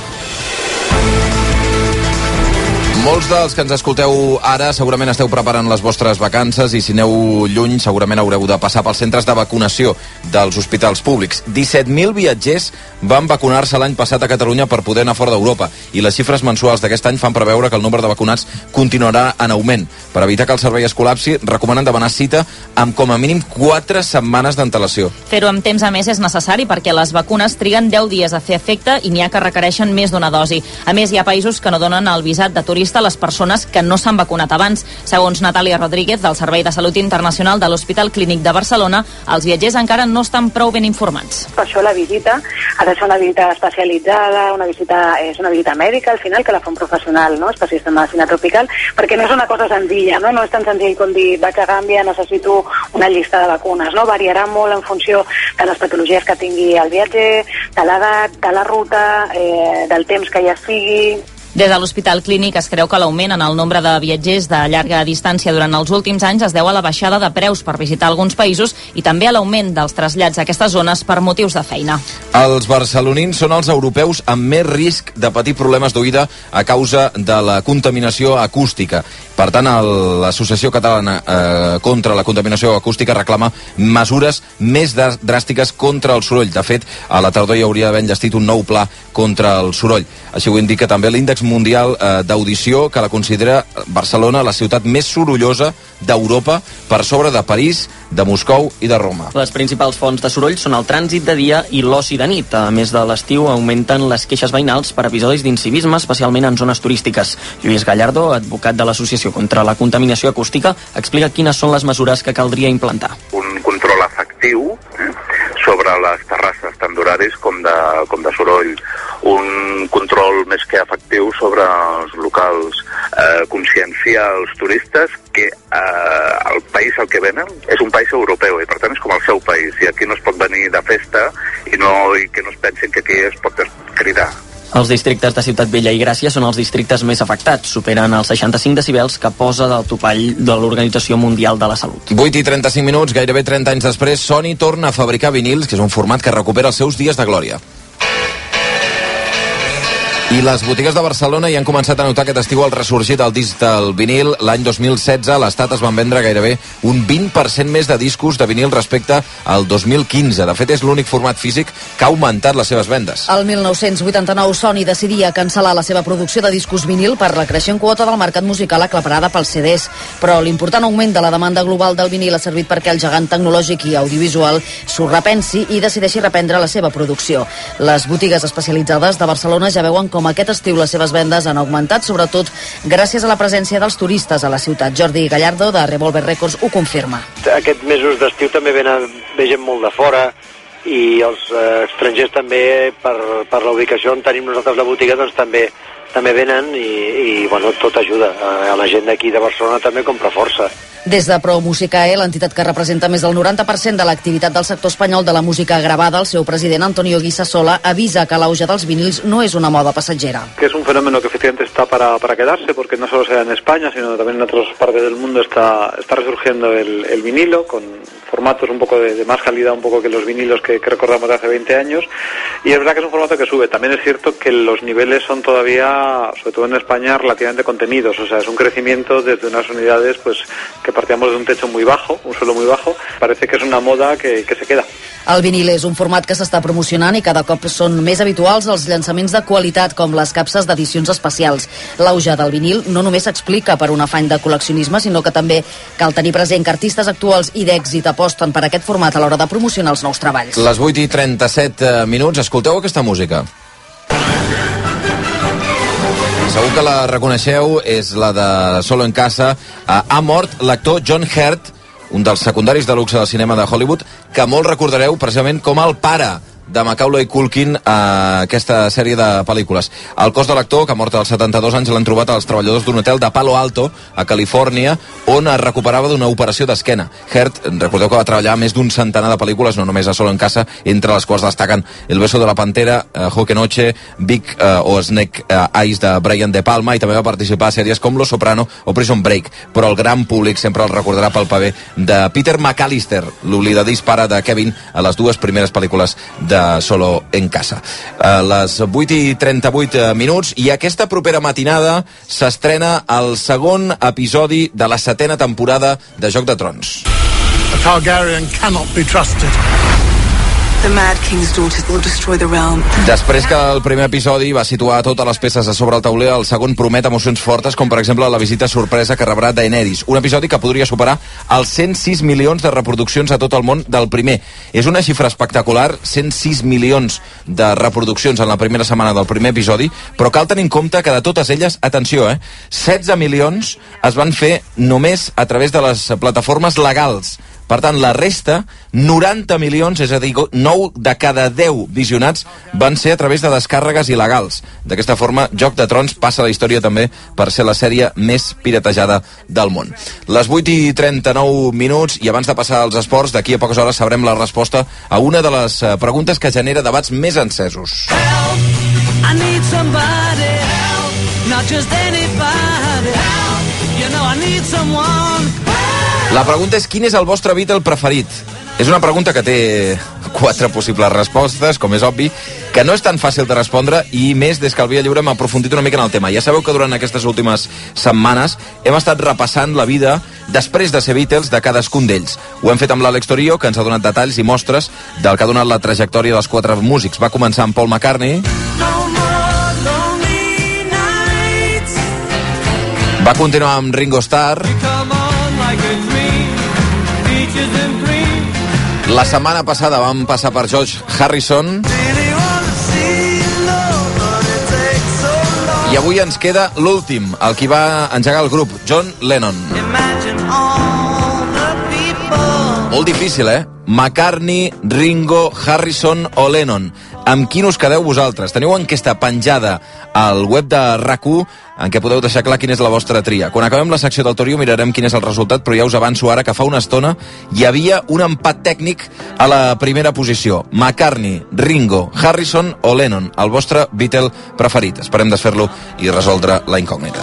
Molts dels que ens escolteu ara segurament esteu preparant les vostres vacances i si aneu lluny segurament haureu de passar pels centres de vacunació dels hospitals públics. 17.000 viatgers van vacunar-se l'any passat a Catalunya per poder anar fora d'Europa i les xifres mensuals d'aquest any fan preveure que el nombre de vacunats continuarà en augment. Per evitar que el servei es col·lapsi, recomanen demanar cita amb com a mínim 4 setmanes d'antelació. Fer-ho amb temps, a més, és necessari perquè les vacunes triguen 10 dies a fer efecte i n'hi ha que requereixen més d'una dosi. A més, hi ha països que no donen el visat de turista a les persones que no s'han vacunat abans. Segons Natàlia Rodríguez, del Servei de Salut Internacional de l'Hospital Clínic de Barcelona, els viatgers encara no estan prou ben informats. Per això la visita ha de ser una visita especialitzada, és una visita mèdica, al final, que la fa un professional, no? Especialista en medicina tropical, perquè no és una cosa senzilla, no? No és tan senzill com dir, vaig a Gàmbia, necessito una llista de vacunes, no? Variarà molt en funció de les patologies que tingui el viatger, de l'edat, de la ruta, del temps que ja sigui. Des de l'Hospital Clínic es creu que l'augment en el nombre de viatgers de llarga distància durant els últims anys es deu a la baixada de preus per visitar alguns països i també a l'augment dels trasllats a aquestes zones per motius de feina. Els barcelonins són els europeus amb més risc de patir problemes d'oïda a causa de la contaminació acústica. Per tant, l'Associació Catalana contra la Contaminació Acústica reclama mesures més dràstiques contra el soroll. De fet, a la tardor hi hauria d'haver enllestit un nou pla contra el soroll. Així ho indica també l'índex l'índex mundial d'audició, que la considera Barcelona la ciutat més sorollosa d'Europa, per sobre de París, de Moscou i de Roma. Les principals fonts de soroll són el trànsit de dia i l'oci de nit. A més de l'estiu, augmenten les queixes veïnals per episodis d'incivisme, especialment en zones turístiques. Lluís Gallardo, advocat de l'Associació contra la Contaminació Acústica, explica quines són les mesures que caldria implantar. Un control efectiu sobre les terrasses, tant d'horaris com de soroll. Un control més que efectiu sobre els locals, conscienciar els turistes que el país al que venen és un país europeu i per tant és com el seu país, i aquí no es pot venir de festa i que no es pensin que aquí es pot cridar. Els districtes de Ciutat Vella i Gràcia són els districtes més afectats, superen els 65 decibels que posa del topall de l'Organització Mundial de la Salut. 8:35 minuts, gairebé 30 anys després, Sony torna a fabricar vinils, que és un format que recupera els seus dies de glòria. I les botigues de Barcelona hi han començat a notar aquest estiu el ressorgir del disc del vinil. L'any 2016 a l'Estat es van vendre gairebé un 20% més de discos de vinil respecte al 2015. De fet, és l'únic format físic que ha augmentat les seves vendes. El 1989 Sony decidia cancel·lar la seva producció de discos vinil per la creixent quota del mercat musical aclaparada pels CDs. Però l'important augment de la demanda global del vinil ha servit perquè el gegant tecnològic i audiovisual s'ho repensi i decideixi reprendre la seva producció. Les botigues especialitzades de Barcelona ja veuen com aquest estiu les seves vendes han augmentat, sobretot gràcies a la presència dels turistes a la ciutat. Jordi Gallardo, de Revolver Records, ho confirma. Aquests mesos d'estiu també ve gent molt de fora i els estrangers també, per la ubicació on tenim nosaltres la botiga, doncs també venen i bueno, tot ajuda. A la gent d'aquí de Barcelona també compra força. Des de Pro Musicae, l'entitat que representa més del 90% de l'activitat del sector espanyol de la música gravada, el seu president Antonio Guisasola avisa que l'auge dels vinils no és una moda passatgera. Que es un fenómeno que efectivamente está para quedarse, porque no solo se da en España, sino también en otras partes del mundo está resurgiendo el vinilo, con formatos un poco de más calidad un poco que los vinilos que recordamos de hace 20 años, y es verdad que es un formato que sube. También es cierto que los niveles son todavía, sobre todo en España, relativamente contenidos, o sea, es un crecimiento desde unas unidades pues que partíamos de un techo muy bajo, un suelo muy bajo. Parece que és una moda que se queda. El vinil és un format que s'està promocionant i cada cop són més habituals els llançaments de qualitat com les capses d'edicions especials. L'auge del vinil no només s'explica per un afany de col·leccionisme, sinó que també cal tenir present que artistes actuals i d'èxit aposten per aquest format a l'hora de promocionar els nous treballs. Les 8:37 minuts, escolteu aquesta música. Segur que la reconeixeu, és la de Solo en Casa. Ha mort l'actor John Hurt, un dels secundaris de luxe del cinema de Hollywood, que molt recordareu precisament com el pare de Macaulay Culkin a aquesta sèrie de pel·lícules. El cos de l'actor, que ha mort als 72 anys, l'han trobat als treballadors d'un hotel de Palo Alto, a Califòrnia, on es recuperava d'una operació d'esquena. Hurt, recordeu que va treballar més d'un centenar de pel·lícules, no només a Solo en Casa, entre les quals destaquen El beso de la pantera, Hoke Noche, Big o Snake Eyes de Brian De Palma, i també va participar a sèries com Los Soprano o Prison Break, però el gran públic sempre el recordarà pel paper de Peter McAllister, l'oblidadís pare de Kevin a les dues primeres pel·lícules de Solo en Casa. Les 8:38 minuts, i aquesta propera matinada s'estrena el segon episodi de la 7ª temporada de Joc de Trons. A Targaryen cannot be trusted. The Mad King's daughters will destroy the realm. Després que el primer episodi va situar totes les peces a sobre el tauler, el segon promet emocions fortes, com per exemple la visita sorpresa que rebrà Daenerys. Un episodi que podria superar els 106 milions de reproduccions a tot el món del primer. És una xifra espectacular, 106 milions de reproduccions en la primera setmana del primer episodi, però cal tenir en compte que de totes elles, atenció, 16 milions es van fer només a través de les plataformes legals. Per tant, la resta, 90 milions, és a dir, 9 de cada 10 visionats van ser a través de descàrregues il·legals. D'aquesta forma, Joc de Trons passa a la història també per ser la sèrie més piratejada del món. Les 8:39 minuts, i abans de passar als esports, d'aquí a poques hores sabrem la resposta a una de les preguntes que genera debats més encesos. I need somebody help, not just anybody help, you know I need someone. La pregunta és: quin és el vostre Beatle preferit? És una pregunta que té 4 possibles respostes, com és obvi, que no és tan fàcil de respondre, i més des que el Via Lliure hem aprofundit una mica en el tema. Ja sabeu que durant aquestes últimes setmanes hem estat repassant la vida després de ser Beatles de cadascun d'ells. Ho hem fet amb l'Àlex Torio, que ens ha donat detalls i mostres del que ha donat la trajectòria dels 4 músics. Va començar amb Paul McCartney, Va continuar amb Ringo Starr. La setmana passada vam passar per George Harrison. I avui ens queda l'últim, el qui va engegar el grup, John Lennon. Molt difícil, McCartney, Ringo, Harrison o Lennon. Amb quin us quedeu vosaltres? Teniu enquesta penjada al web de RAC1 en què podeu deixar clar quina és la vostra tria. Quan acabem la secció del Torio mirarem quin és el resultat, però ja us avanço ara que fa una estona hi havia un empat tècnic a la primera posició. McCartney, Ringo, Harrison o Lennon, el vostre Beatle preferit. Esperem desfer-lo i resoldre la incògnita.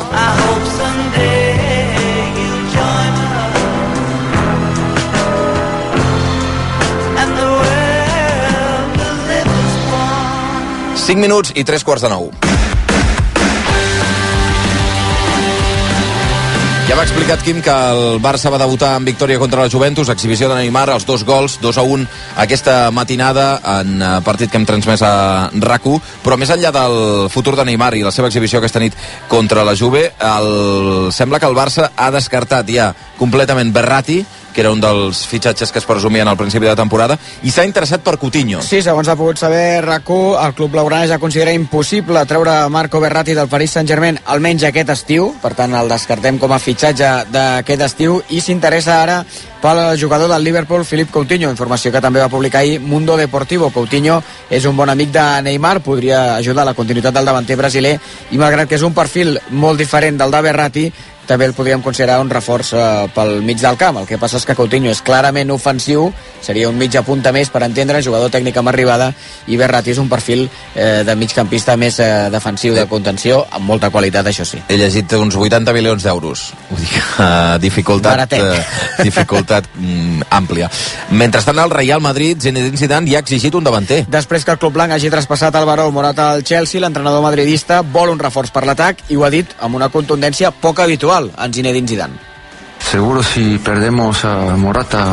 5 minuts i 3:45. Ja m'ha explicat, Quim, que el Barça va debutar en victòria contra la Juventus, exhibició de Neymar, els 2 gols, 2-1 aquesta matinada en partit que hem transmès a RAC1, però més enllà del futur de Neymar i la seva exhibició aquesta nit contra la Juve, sembla que el Barça ha descartat ja completament Verratti, que era un dels fitxatges que es presumien al principi de temporada, i s'ha interessat per Coutinho. Sí, segons ha pogut saber RAC1, el club blaugrana ja considera impossible treure Marco Verratti del Paris Saint-Germain almenys aquest estiu, per tant el descartem com a fitxatge d'aquest estiu, i s'interessa ara pel jugador del Liverpool, Philippe Coutinho, informació que també va publicar ahir Mundo Deportivo. Coutinho és un bon amic de Neymar, podria ajudar a la continuïtat del davanter brasiler, i malgrat que és un perfil molt diferent del de Verratti, també el podríem considerar un reforç pel mig del camp. El que passa és que Coutinho és clarament ofensiu, seria un mitja punta més per entendre, jugador tècnic amb arribada, i Verratti és un perfil de migcampista més defensiu, de contenció, amb molta qualitat, això sí. He llegit uns 80 milions d'euros. Vull dir, dificultat àmplia. Mentrestant, el Real Madrid, Zinedine Zidane, ja ha exigit un davanter. Després que el club blanc hagi traspassat Álvaro Morata al Chelsea, l'entrenador madridista vol un reforç per l'atac i ho ha dit amb una contundència poc habitual en Zinedine Zidane. Seguro si perdemos a Morata,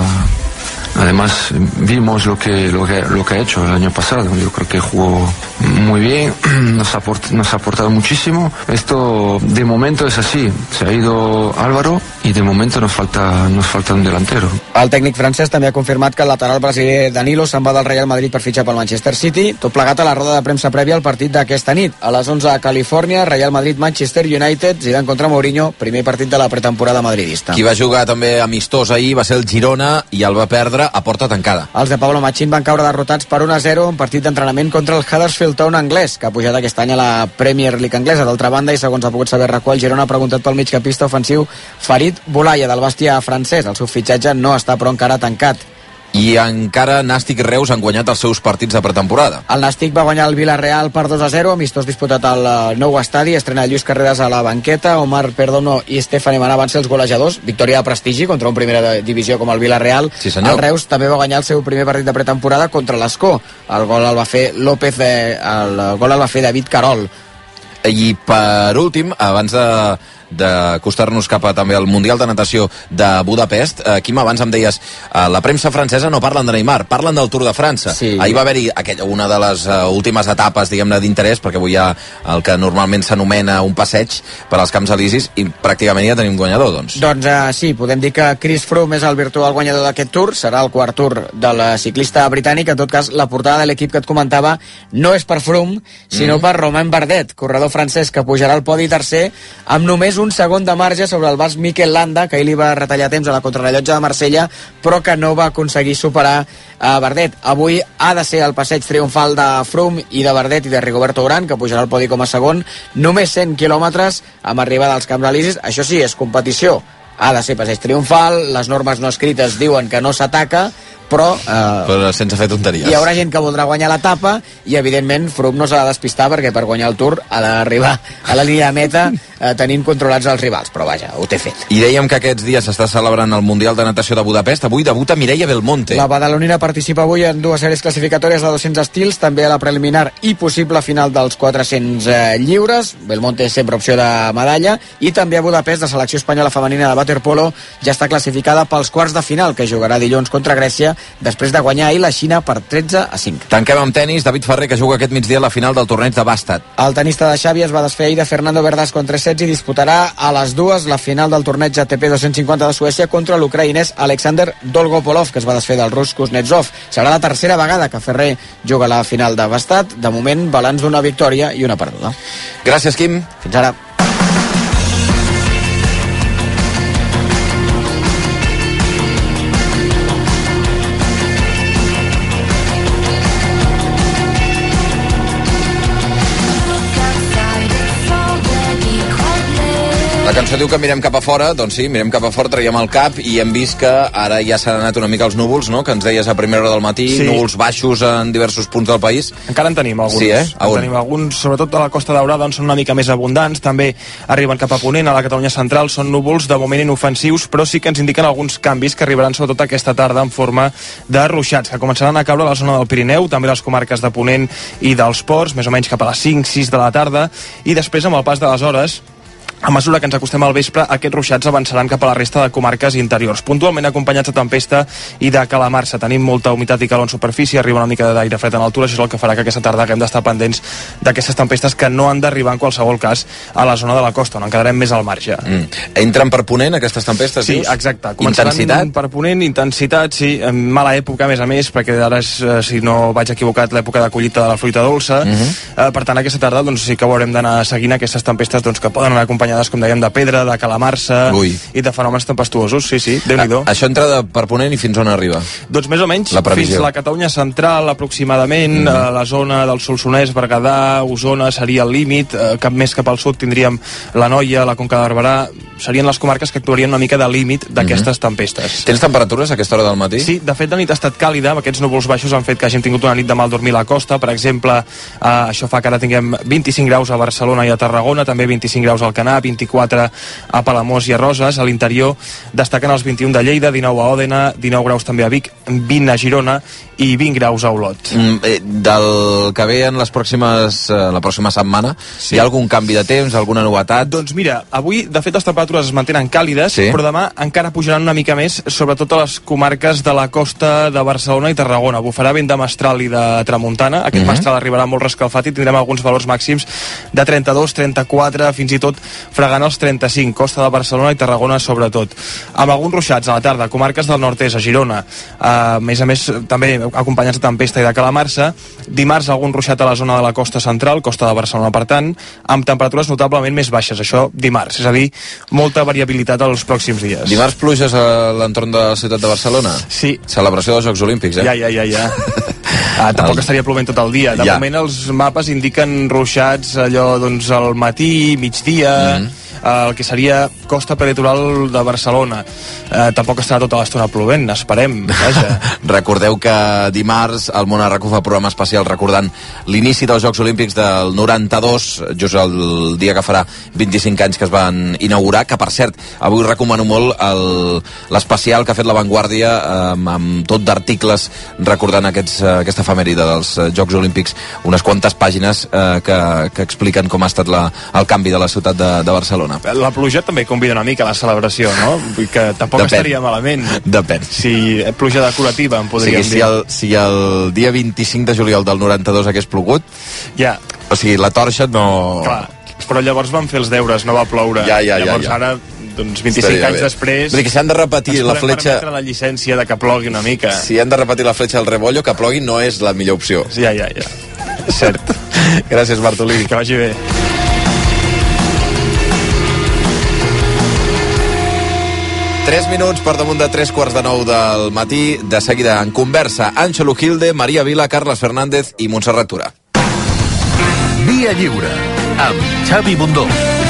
además vimos lo que ha hecho el año pasado. Yo creo que jugó muy bien, nos ha aportado muchísimo. Esto de momento es así. Se ha ido Álvaro y de momento nos falta un delantero. El tècnic francès també ha confirmat que el lateral brasiler Danilo se'n va del Real Madrid per fitxar pel Manchester City, tot plegat a la roda de premsa prèvia al partit d'aquesta nit. A les 11 a Califòrnia, Real Madrid-Manchester United, Zidane contra Mourinho, primer partit de la pretemporada madridista. Qui va jugar també amistós ahir va ser el Girona i el va perdre a porta tancada. Els de Pablo Machín van caure derrotats per 1-0 en partit d'entrenament contra el Huddersfield Town anglès, que ha pujat aquest any a la Premier League anglesa. D'altra banda, i segons ha pogut saber RAC1, el Girona ha preguntat pel migcampista ofensiu Farid Boulaya del Bastia francès. El seu fitxatge no està però encara tancat. I encara Nàstic i Reus han guanyat els seus partits de pretemporada. El Nàstic va guanyar el Villarreal per 2-0, amistós disputat al nou estadi, estrena Lluís Carreras a la banqueta, Omar Perdomo i Stefan Emana van ser els golejadors, victòria de prestigi contra un primera divisió com el Villarreal. Sí, senyor. El Reus també va guanyar el seu primer partit de pretemporada contra l'Escó. El gol el va fer David Carol. I per últim, abans d'acostar-nos cap a també al Mundial de Natació de Budapest, Quim, abans em deies, la premsa francesa no parlen de Neymar, parlen del Tour de França. Sí. Ahir va haver-hi una de les últimes etapes, diguem-ne, d'interès, perquè avui hi ha el que normalment s'anomena un passeig per als Camps Elisis, i pràcticament ja tenim guanyador, doncs. Doncs sí, podem dir que Chris Froome és el virtual guanyador d'aquest Tour, serà el quart Tour del ciclista britànic. En tot cas, la portada de l'equip que et comentava no és per Froome, sinó per Romain Bardet, corredor francès que pujarà al podi tercer amb només un segon de marge sobre el basc Mikel Landa, que ahir li va retallar temps a la contrarrellotge de Marsella, però que no va aconseguir superar a Bardet. Avui ha de ser el passeig triomfal de Froome i de Bardet i de Rigoberto Urán, que pujarà al podi com a segon, només 100 quilòmetres amb arribada als Camps Elisis. Això sí, és competició, ha de ser passeig triomfal, les normes no escrites diuen que no s'ataca, però sense fer tonteries. Hi haurà gent que voldrà guanyar l'etapa i evidentment Froome no s'ha de despistar, perquè per guanyar el Tour ha d'arribar a la línia de meta tenint controlats els rivals, però vaja, ho té fet. I dèiem que aquests dies s'està celebrant el Mundial de Natació de Budapest. Avui debuta Mireia Belmonte. La badalonina participa avui en 2 sèries classificatòries de 200 estils, també a la preliminar i possible final dels 400 lliures. Belmonte és sempre opció de medalla, i també a Budapest la selecció espanyola femenina de waterpolo ja està classificada pels quarts de final, que jugarà dilluns contra Grècia, després de guanyar ahir la Xina per 13-5. Tanquem amb tenis. David Ferrer, que juga aquest migdia a la final del torneig de Bastad. El tenista de Xavi es va desfer ahir de Fernando Verdasco en 3 sets Musetzi disputarà a les 2 la final del torneig ATP 250 de Suècia contra l'ucraïnès Alexander Dolgopolov, que es va desfer del rus Kuznetsov. Serà la tercera vegada que Ferrer juga a la final de Bastad. De moment, balanç d'una victòria i una perduda. Gràcies, Quim. Fins ara. La cançó diu que mirem cap a fora, doncs sí, mirem cap a fora, traiem el cap i hem vist que ara ja s'han anat una mica els núvols, no?, que ens deies a primera hora del matí, sí. Núvols baixos en diversos punts del país. Encara en tenim alguns. Sí, En tenim alguns, sobretot a la Costa Daurada, on són una mica més abundants, també arriben cap a Ponent, a la Catalunya central, són núvols de moment inofensius, però sí que ens indiquen alguns canvis que arribaran sobretot aquesta tarda en forma de ruixats, que començaran a caure a la zona del Pirineu, també les comarques de Ponent i dels Ports, més o menys cap a les 5-6 de la tarda, i després, amb el pas de les hores, a mesura que ens acostem al vespre, aquests ruixats avançaran cap a la resta de comarques interiors, puntualment acompanyats de tempesta i de calamarsa. Tenim molta humitat i calor en superfície, arriba una mica d'aire fred en altura, això és el que farà que aquesta tarda haguem d'estar pendents d'aquestes tempestes que no han d'arribar en qualsevol cas a la zona de la costa, on en quedarem més al marge. Entren per Ponent aquestes tempestes, dius? Sí, exacte. Començaran per Ponent, intensitat, sí, en mala època, a més, perquè ara és, si no vaig equivocat, l'època de collita de la fruita dolça. Per tant, aquesta tarda doncs, sí que ho haurem d'anar seguint aquestes tempestes doncs, que poden anar acompanyades, com dèiem, de pedra, de calamarsa i de fenòmens tempestuosos, sí, Déu-n'hi-do. Això entra per Ponent i fins on arriba? Doncs més o menys fins la Catalunya central, aproximadament, la zona del Solsonès, Berguedà, Osona seria el límit, cap més cap al sud tindríem l'Anoia, la Conca de Barberà, serien les comarques que actuarien una mica de límit d'aquestes tempestes. Tens temperatures a aquesta hora del matí? Sí, de fet la nit ha estat càlida, aquests núvols baixos han fet que hàgim tingut una nit de mal dormir a la costa, per exemple, això fa que ara tinguem 25 graus a Barcelona i a Tarragona, també 25 graus al Canà, 24 a Palamós i a Roses, a l'interior destaquen els 21 de Lleida, 19 a Òdena, 19 graus també a Vic, 20 a Girona i 20 graus a Olot. Del que ve en la pròxima setmana, hi ha algun canvi de temps, alguna novetat? Doncs mira, avui de fet les temperatures es mantenen càlides, però demà encara pujaran una mica més, sobretot a les comarques de la costa de Barcelona i Tarragona. Bufarà vent de mestral i de tramuntana, aquest mestral arribarà molt rescalfat i tindrem alguns valors màxims de 32, 34, fins i tot fregant els 35, costa de Barcelona i Tarragona sobretot. Amb alguns ruixats a la tarda, comarques del nord-est, a Girona, a més, també acompanyats de tempesta i de calamarsa. Dimarts algun ruixat a la zona de la costa central, costa de Barcelona, per tant, amb temperatures notablement més baixes, això dimarts, és a dir, molta variabilitat als pròxims dies. Dimarts pluges a l'entorn de la ciutat de Barcelona? Sí. Celebració dels Jocs Olímpics, Ja. Tampoc estaria plovent tot el dia. De moment els mapes indiquen ruixats allò doncs al matí, migdia, el que seria costa peritoral de Barcelona. Tampoc estarà tota l'estona plovent, esperem, vaja. Recordeu que dimarts el Món a RAC1 fa programa especial recordant l'inici dels Jocs Olímpics del 92, just el dia que farà 25 anys que es van inaugurar, que per cert, avui recomano molt l'especial que ha fet La Vanguardia amb tot d'articles recordant aquesta efemèride dels Jocs Olímpics, unes quantes pàgines que expliquen com ha estat el canvi de la ciutat de Barcelona. La pluja també convida una mica a la celebració, no? Vull que tampoc estaria malament. Depèn. Si pluja decorativa, en podríem dir. Si el dia 25 de juliol del 92 hagués plogut, ja. O sigui, la torxa no... Clar, però llavors van fer els deures, no va ploure. Llavors ara, doncs 25 anys després... Vull dir que si han de repetir la fletxa... Ens podem permetre la llicència de que plogui una mica. Si han de repetir la fletxa del Rebollo, que plogui no és la millor opció. Ja. Cert. Gràcies, Bartolí. Que vagi bé. Tres minuts per damunt de 3:15 del matí. De seguida en conversa Àngelo Gilde, Maria Vila, Carles Fernández i Montserrat Tura. Via Lliure amb Xavi Bundó.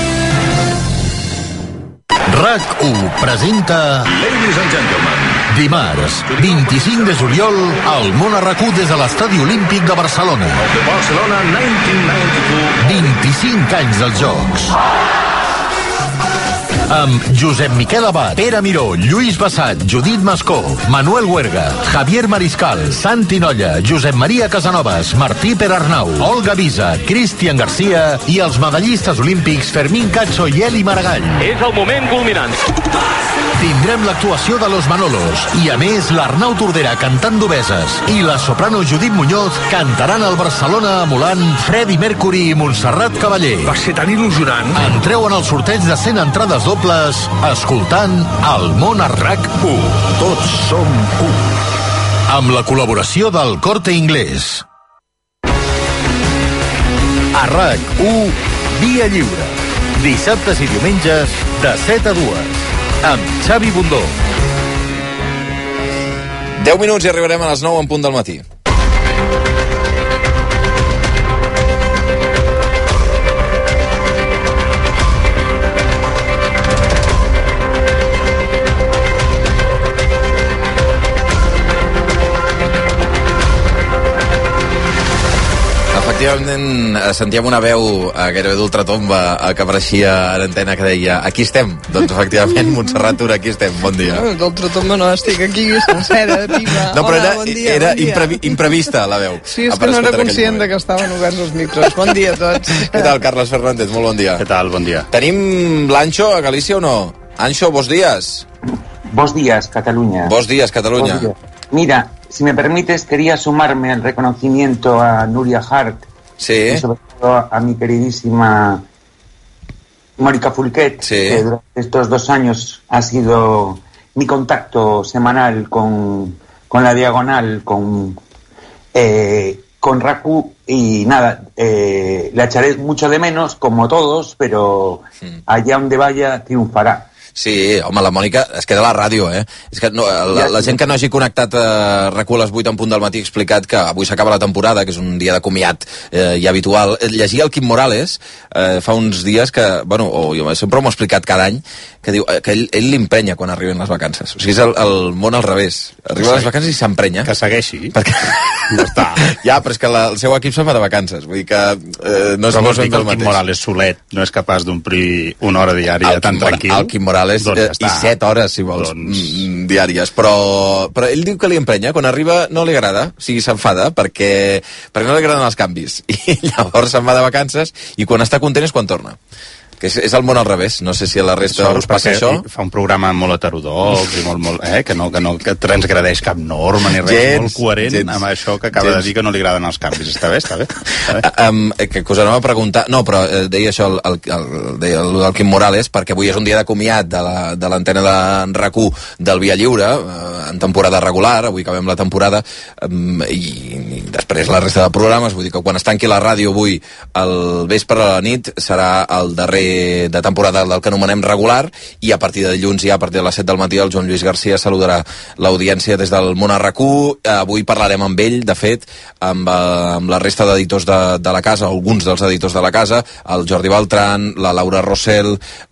RAC1 presenta Ladies and Gentlemen. Dimarts, 25 de juliol, al Món a RAC1 des de l'Estadi Olímpic de Barcelona. Barcelona 1992. 25 anys dels Jocs. Amb Josep Miquel Abad, Pere Miró, Lluís Bassat, Judit Mascó, Manuel Huerga, Javier Mariscal, Santi Nolla, Josep Maria Casanovas, Martí Perarnau, Olga Visa, Cristian Garcia i els medallistes olímpics Fermín Cacho i Eli Maragall. És el moment culminant. Tindrem l'actuació de Los Manolos i, a més, l'Arnau Tordera cantant d'Obeses i la soprano Judit Muñoz cantaran al Barcelona emulant Freddie Mercury i Montserrat Cavaller. Va ser tan il·lusionant. Entreu en el sorteig de 100 entrades dobles escoltant El Món a RAC1. Tots som 1. Amb la col·laboració del Corte Inglés. A RAC1, Via Lliure. Dissabtes i diumenges de 7 a 2. Amb Xavi Bundó. 10 minuts i arribarem a les 9 en punt del matí. Efectivament, sentíem una veu gairebé d'ultratomba que apareixia en antena que deia aquí estem. Doncs efectivament, Montserrat Tura, aquí estem. Bon dia. D'ultratomba no, estic aquí sencera, viva. No, però hola, bon dia, era bon dia. imprevista la veu. Sí, és que no era conscient que estaven oberts els micros. Bon dia a tots. Què tal, Carles Fernández? Molt bon dia. ¿Qué tal? Buen día. Tenim l'Anxo a Galícia o no? Anxo, bons días. Bos días, Cataluña. Bos días, Cataluña. Mira, si me permites, quería sumarme al reconocimiento a Nuria Hart. Sí. Y sobre todo a mi queridísima Mónica Fulquet, sí, que durante estos 2 años ha sido mi contacto semanal con la Diagonal, con RAC1, y nada, la echaré mucho de menos, como todos, pero allá donde vaya triunfará. Sí, home, la Mònica es queda a la ràdio, eh? És que no, la gent que no hagi connectat a RAC1 a les 8 en punt del matí ha explicat que avui s'acaba la temporada, que és un dia de comiat i habitual. Llegia el Quim Morales fa uns dies que, bueno, jo sempre m'ho he explicat cada any, que diu que ell l'emprenya quan arriben les vacances. O sigui, és el món al revés. Arriba a les vacances i s'emprenya. Que segueixi. Perquè... No està. Ja, però és que el seu equip se'n va de vacances. Vull dir que no és el el Quim Morales solet no és capaç d'omplir una hora diària tan tranquil. El Quim Morales i 7 hores, si vols, diàries. Però ell diu que li emprenya. Quan arriba no li agrada, o sigui, s'enfada, perquè no li agraden els canvis. I llavors se'n va de vacances i quan està content és quan torna. Que és el món al revés. No sé si a la resta us passa això. Fa un programa molt heterodox i molt, que transgredeix cap norma ni res, molt coherent amb això que acaba de dir que no li agraden els canvis. Està bé, està bé. Que us anava a preguntar... No, però deia això el Quim Morales, perquè avui és un dia de comiat de l'antena de RAC1 del Via Lliure, en temporada regular, avui acabem la temporada, i després la resta de programes, vull dir que quan es tanqui la ràdio avui al vespre a la nit serà el darrer de temporada del que anomenem regular, i a partir de dilluns, ja a partir de les 7 del matí, el Joan Lluís Garcia saludarà l'audiència des del món a RAC1. Avui parlarem amb ell, de fet, amb la resta d'editors de la casa, alguns dels editors de la casa, el Jordi Beltran, la Laura Rossell,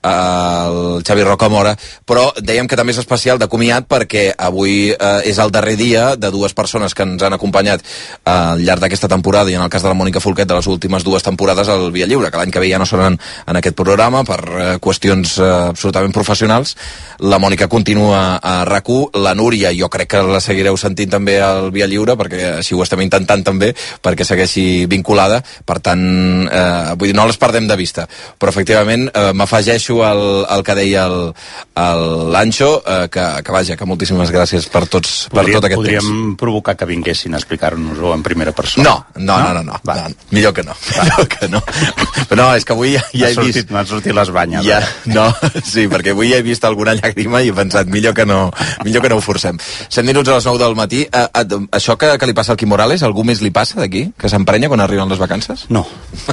el Xavi Rocamora, però dèiem que també és especial de comiat perquè avui és el darrer dia de 2 persones que ens han acompanyat al llarg d'aquesta temporada, i en el cas de la Mònica Fulquet, de les últimes 2 temporades al Via Lliure, que l'any que ve ja no seran en aquest programa per qüestions absolutament professionals. La Mònica continua a RAC1, la Núria jo crec que la seguireu sentint també al Via Lliure, perquè així ho estem intentant també, perquè segueixi vinculada, per tant vull dir, no les perdem de vista, però efectivament m'afegeixo al que deia l'Anxo, que vaja, que moltíssimes gràcies per tot aquest temps. Podríem provocar que vinguessin a explicar-nos-ho en primera persona. No. Millor que no. Però no, és que avui ja he vist... M'han sortit les banyes. Ja, no, sí, perquè avui ja he vist alguna llàgrima i he pensat millor que no ho forcem. 7 minuts a les 9 del matí. Això que li passa al Quim Morales, algú més li passa d'aquí? Que s'emprenya quan arriben les vacances? No.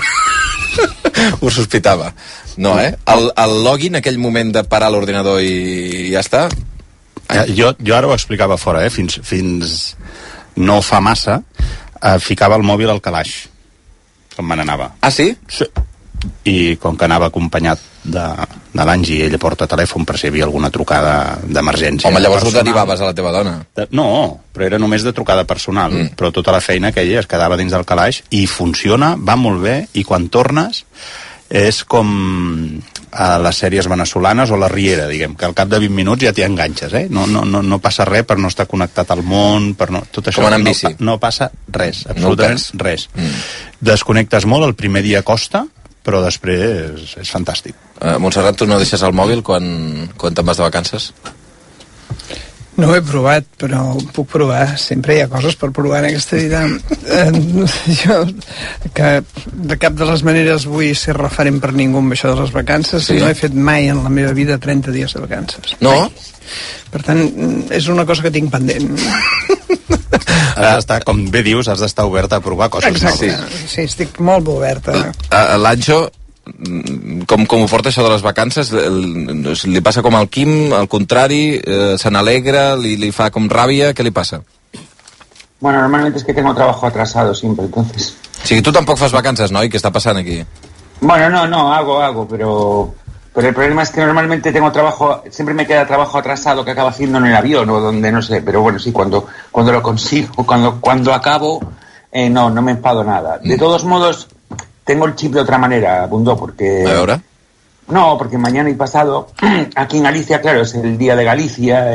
Ho sospitava. No, eh? El login, aquell moment de parar l'ordinador i ja està? Jo ara ho explicava fora, fins no fa massa, ficava el mòbil al calaix quan me n'anava. Ah, sí? Sí. I com que anava acompanyat de l'Angi, ella porta telèfon per si hi havia alguna trucada d'emergència. Home, llavors ho derivaves a la teva dona. No, però era només de trucada personal, però tota la feina que ella es quedava dins del calaix i funciona, va molt bé, i quan tornes és com a les sèries veneçolanes o la Riera, diguem, que al cap de 20 minuts ja t'hi enganxes, no passa res per no estar connectat al món, tot això. Com anar amb bici. No passa res, absolutament res. Desconnectes molt, el primer dia costa, però després és fantàstic. Montserrat, tu no deixes el mòbil quan te'n vas de vacances? No ho he provat, però puc provar. Sempre hi ha coses per provar en aquesta vida. Jo, que de cap de les maneres vull ser referent per ningú amb això de les vacances. Sí. No he fet mai en la meva vida 30 dies de vacances. No? Mai. Per tant, és una cosa que tinc pendent. Has d'estar, com bé dius, has d'estar oberta a provar coses. Exacte, sí, estic molt oberta. L'Anxo, com ho porta això de les vacances? Li passa com al Quim, al contrari, se n'alegra, li fa com ràbia, què li passa? Bueno, normalmente es que tengo trabajo atrasado siempre, entonces... O sigui, tu tampoc fas vacances, no? I què està passant aquí? Bueno, no, hago, pero el problema es que normalmente tengo trabajo, siempre me queda trabajo atrasado que acaba haciendo en el avión o donde no sé, pero bueno, sí, cuando lo consigo, cuando acabo, no me enfado nada. De todos modos, tengo el chip de otra manera, Bundó, porque... ¿Ahora? No, porque mañana y pasado, aquí en Galicia, claro, es el Día de Galicia,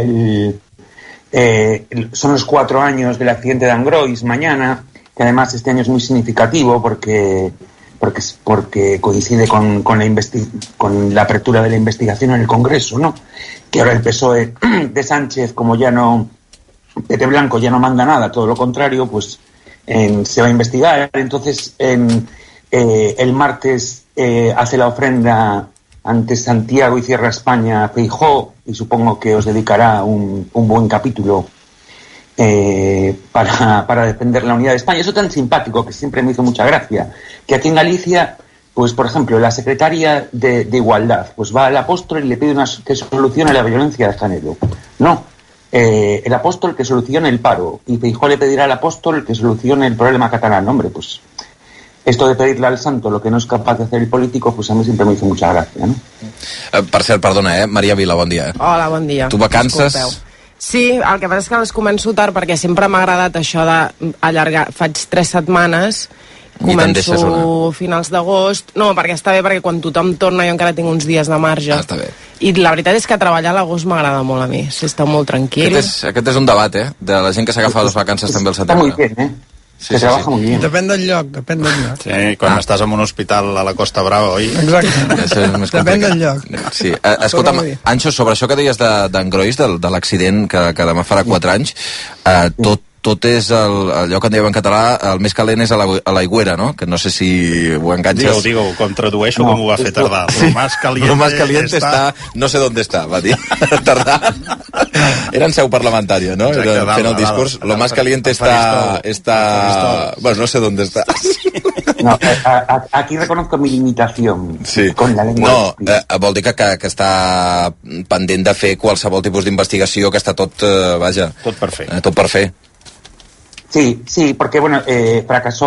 son los 4 años del accidente de Angrois mañana, que además este año es muy significativo porque coincide con la apertura de la investigación en el Congreso, ¿no? Que ahora el PSOE de Sánchez, como ya no, Pepe Blanco ya no manda nada, todo lo contrario, pues se va a investigar. Entonces, el martes hace la ofrenda ante Santiago y cierra España Feijóo, y supongo que os dedicará un buen capítulo para defender la unidad de España. Eso tan simpático que siempre me hizo mucha gracia, que aquí en Galicia, pues por ejemplo, la secretaria de Igualdad, pues va al apóstol y le pide que solucione la violencia de género. No, el apóstol que solucione el paro, y Feijóo le pedirá al apóstol que solucione el problema catalán. Hombre, pues esto de pedirle al santo lo que no es capaz de hacer el político, pues a mí siempre me hizo mucha gracia, no? Per cert, perdona, Maria Vila, bon dia. Hola, bon dia. Tu vacances... Disculpeu. Sí, el que passa és que les començo tard perquè sempre m'ha agradat això d'allargar. Faig 3 setmanes, començo finals d'agost. No, perquè està bé, perquè quan tothom torna jo encara tinc uns dies de marge. Està bé. I la veritat és que treballar a l'agost m'agrada molt a mi. S'està molt tranquil. Aquest és un debat, de la gent que s'agafa les vacances també al setembre. Està molt bé, Se trabaja muy bien. Depèn del lloc. Sí, quan estàs en un hospital a la Costa Brava, oi? Exacte. Depèn del lloc. Sí. Escolta'm, Anxo, sobre això que deies d'Angrois, de l'accident que demà farà 4 anys, tot és allò que en dèiem en català, el més calent és a l'aigüera, no? Que no sé si ho enganxes. Digue-ho, com tradueixo, com ho va fer Tardà. Sí. Lo más caliente está, no sé dónde está, va dir Tardà. Era en seu parlamentària, no? Era fent el discurs. Lo más caliente está... Bueno, no sé dónde está. No, aquí reconozco mi limitación con la lengua. No, vol dir que està pendent de fer qualsevol tipus d'investigació, que està tot, tot per fer. Tot per fer. Sí, porque bueno, fracasó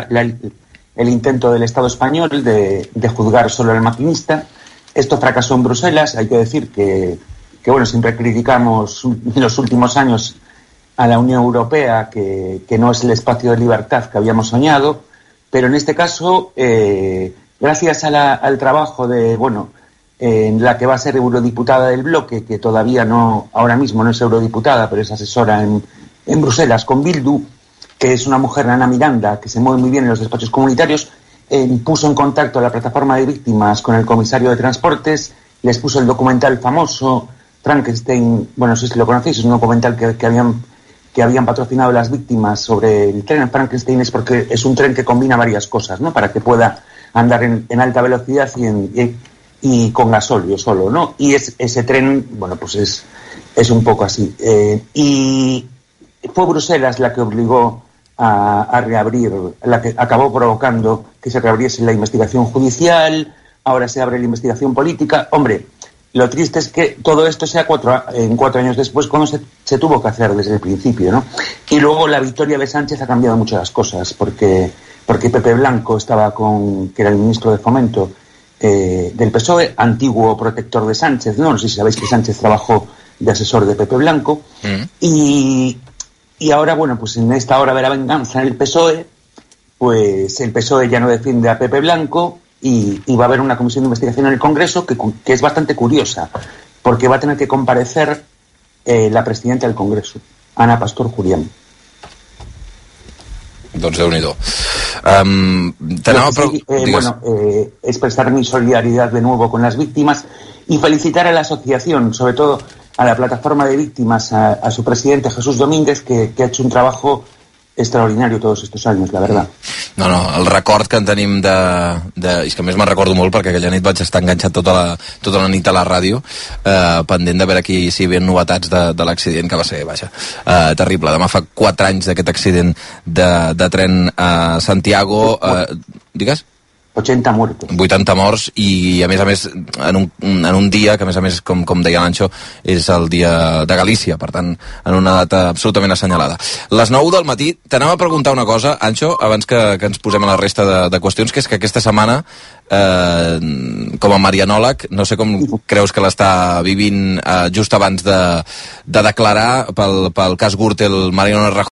el intento del Estado español de juzgar solo al maquinista. Esto fracasó en Bruselas. Hay que decir que bueno, siempre criticamos en los últimos años a la Unión Europea, que no es el espacio de libertad que habíamos soñado, pero en este caso, gracias al trabajo de, en la que va a ser eurodiputada del bloque, que todavía ahora mismo no es eurodiputada, pero es asesora en Bruselas con Bildu, que es una mujer, Ana Miranda, que se mueve muy bien en los despachos comunitarios, puso en contacto a la plataforma de víctimas con el comisario de Transportes, les puso el documental famoso, Frankenstein, no sé si lo conocéis, es un documental que habían patrocinado las víctimas sobre el tren. Frankenstein es porque es un tren que combina varias cosas, ¿no? Para que pueda andar en alta velocidad y con gasóleo solo, ¿no? Y ese tren, pues es un poco así. Y fue Bruselas la que obligó a reabrir, la que acabó provocando que se reabriese la investigación judicial. Ahora se abre la investigación política. Hombre, lo triste es que todo esto sea 4 años después, cuando se tuvo que hacer desde el principio, ¿no? Y luego la victoria de Sánchez ha cambiado mucho las cosas, porque Pepe Blanco estaba que era el ministro de Fomento del PSOE, antiguo protector de Sánchez, no sé si sabéis que Sánchez trabajó de asesor de Pepe Blanco, y ahora, pues en esta hora de la venganza en el PSOE, pues el PSOE ya no defiende a Pepe Blanco, y va a haber una comisión de investigación en el Congreso que es bastante curiosa, porque va a tener que comparecer la presidenta del Congreso, Ana Pastor Julián. Doncs Déu-n'hi-do. Expresar mi solidaridad de nuevo con las víctimas y felicitar a la asociación, sobre todo a la plataforma de víctimas, a su presidente Jesús Domínguez, que ha hecho un trabajo extraordinario todos estos años, la verdad. No, el record que en tenim és que a més me'n recordo molt perquè aquella nit vaig estar enganxat tota la nit a la ràdio, pendent de veure si hi havia novetats de l'accident, que va ser, terrible. Demà fa 4 anys d'aquest accident de tren a Santiago. Digues? 80 muertos. 80 morts i, a més, en un dia que, a més, com deia l'Anxo, és el dia de Galícia, per tant, en una data absolutament assenyalada. Les 9 del matí, t'anava a preguntar una cosa, Anxo, abans que ens posem a la resta de qüestions, que és que aquesta setmana, com a marianòleg, no sé com creus que l'està vivint just abans de declarar pel cas Gürtel Mariano Rajoy,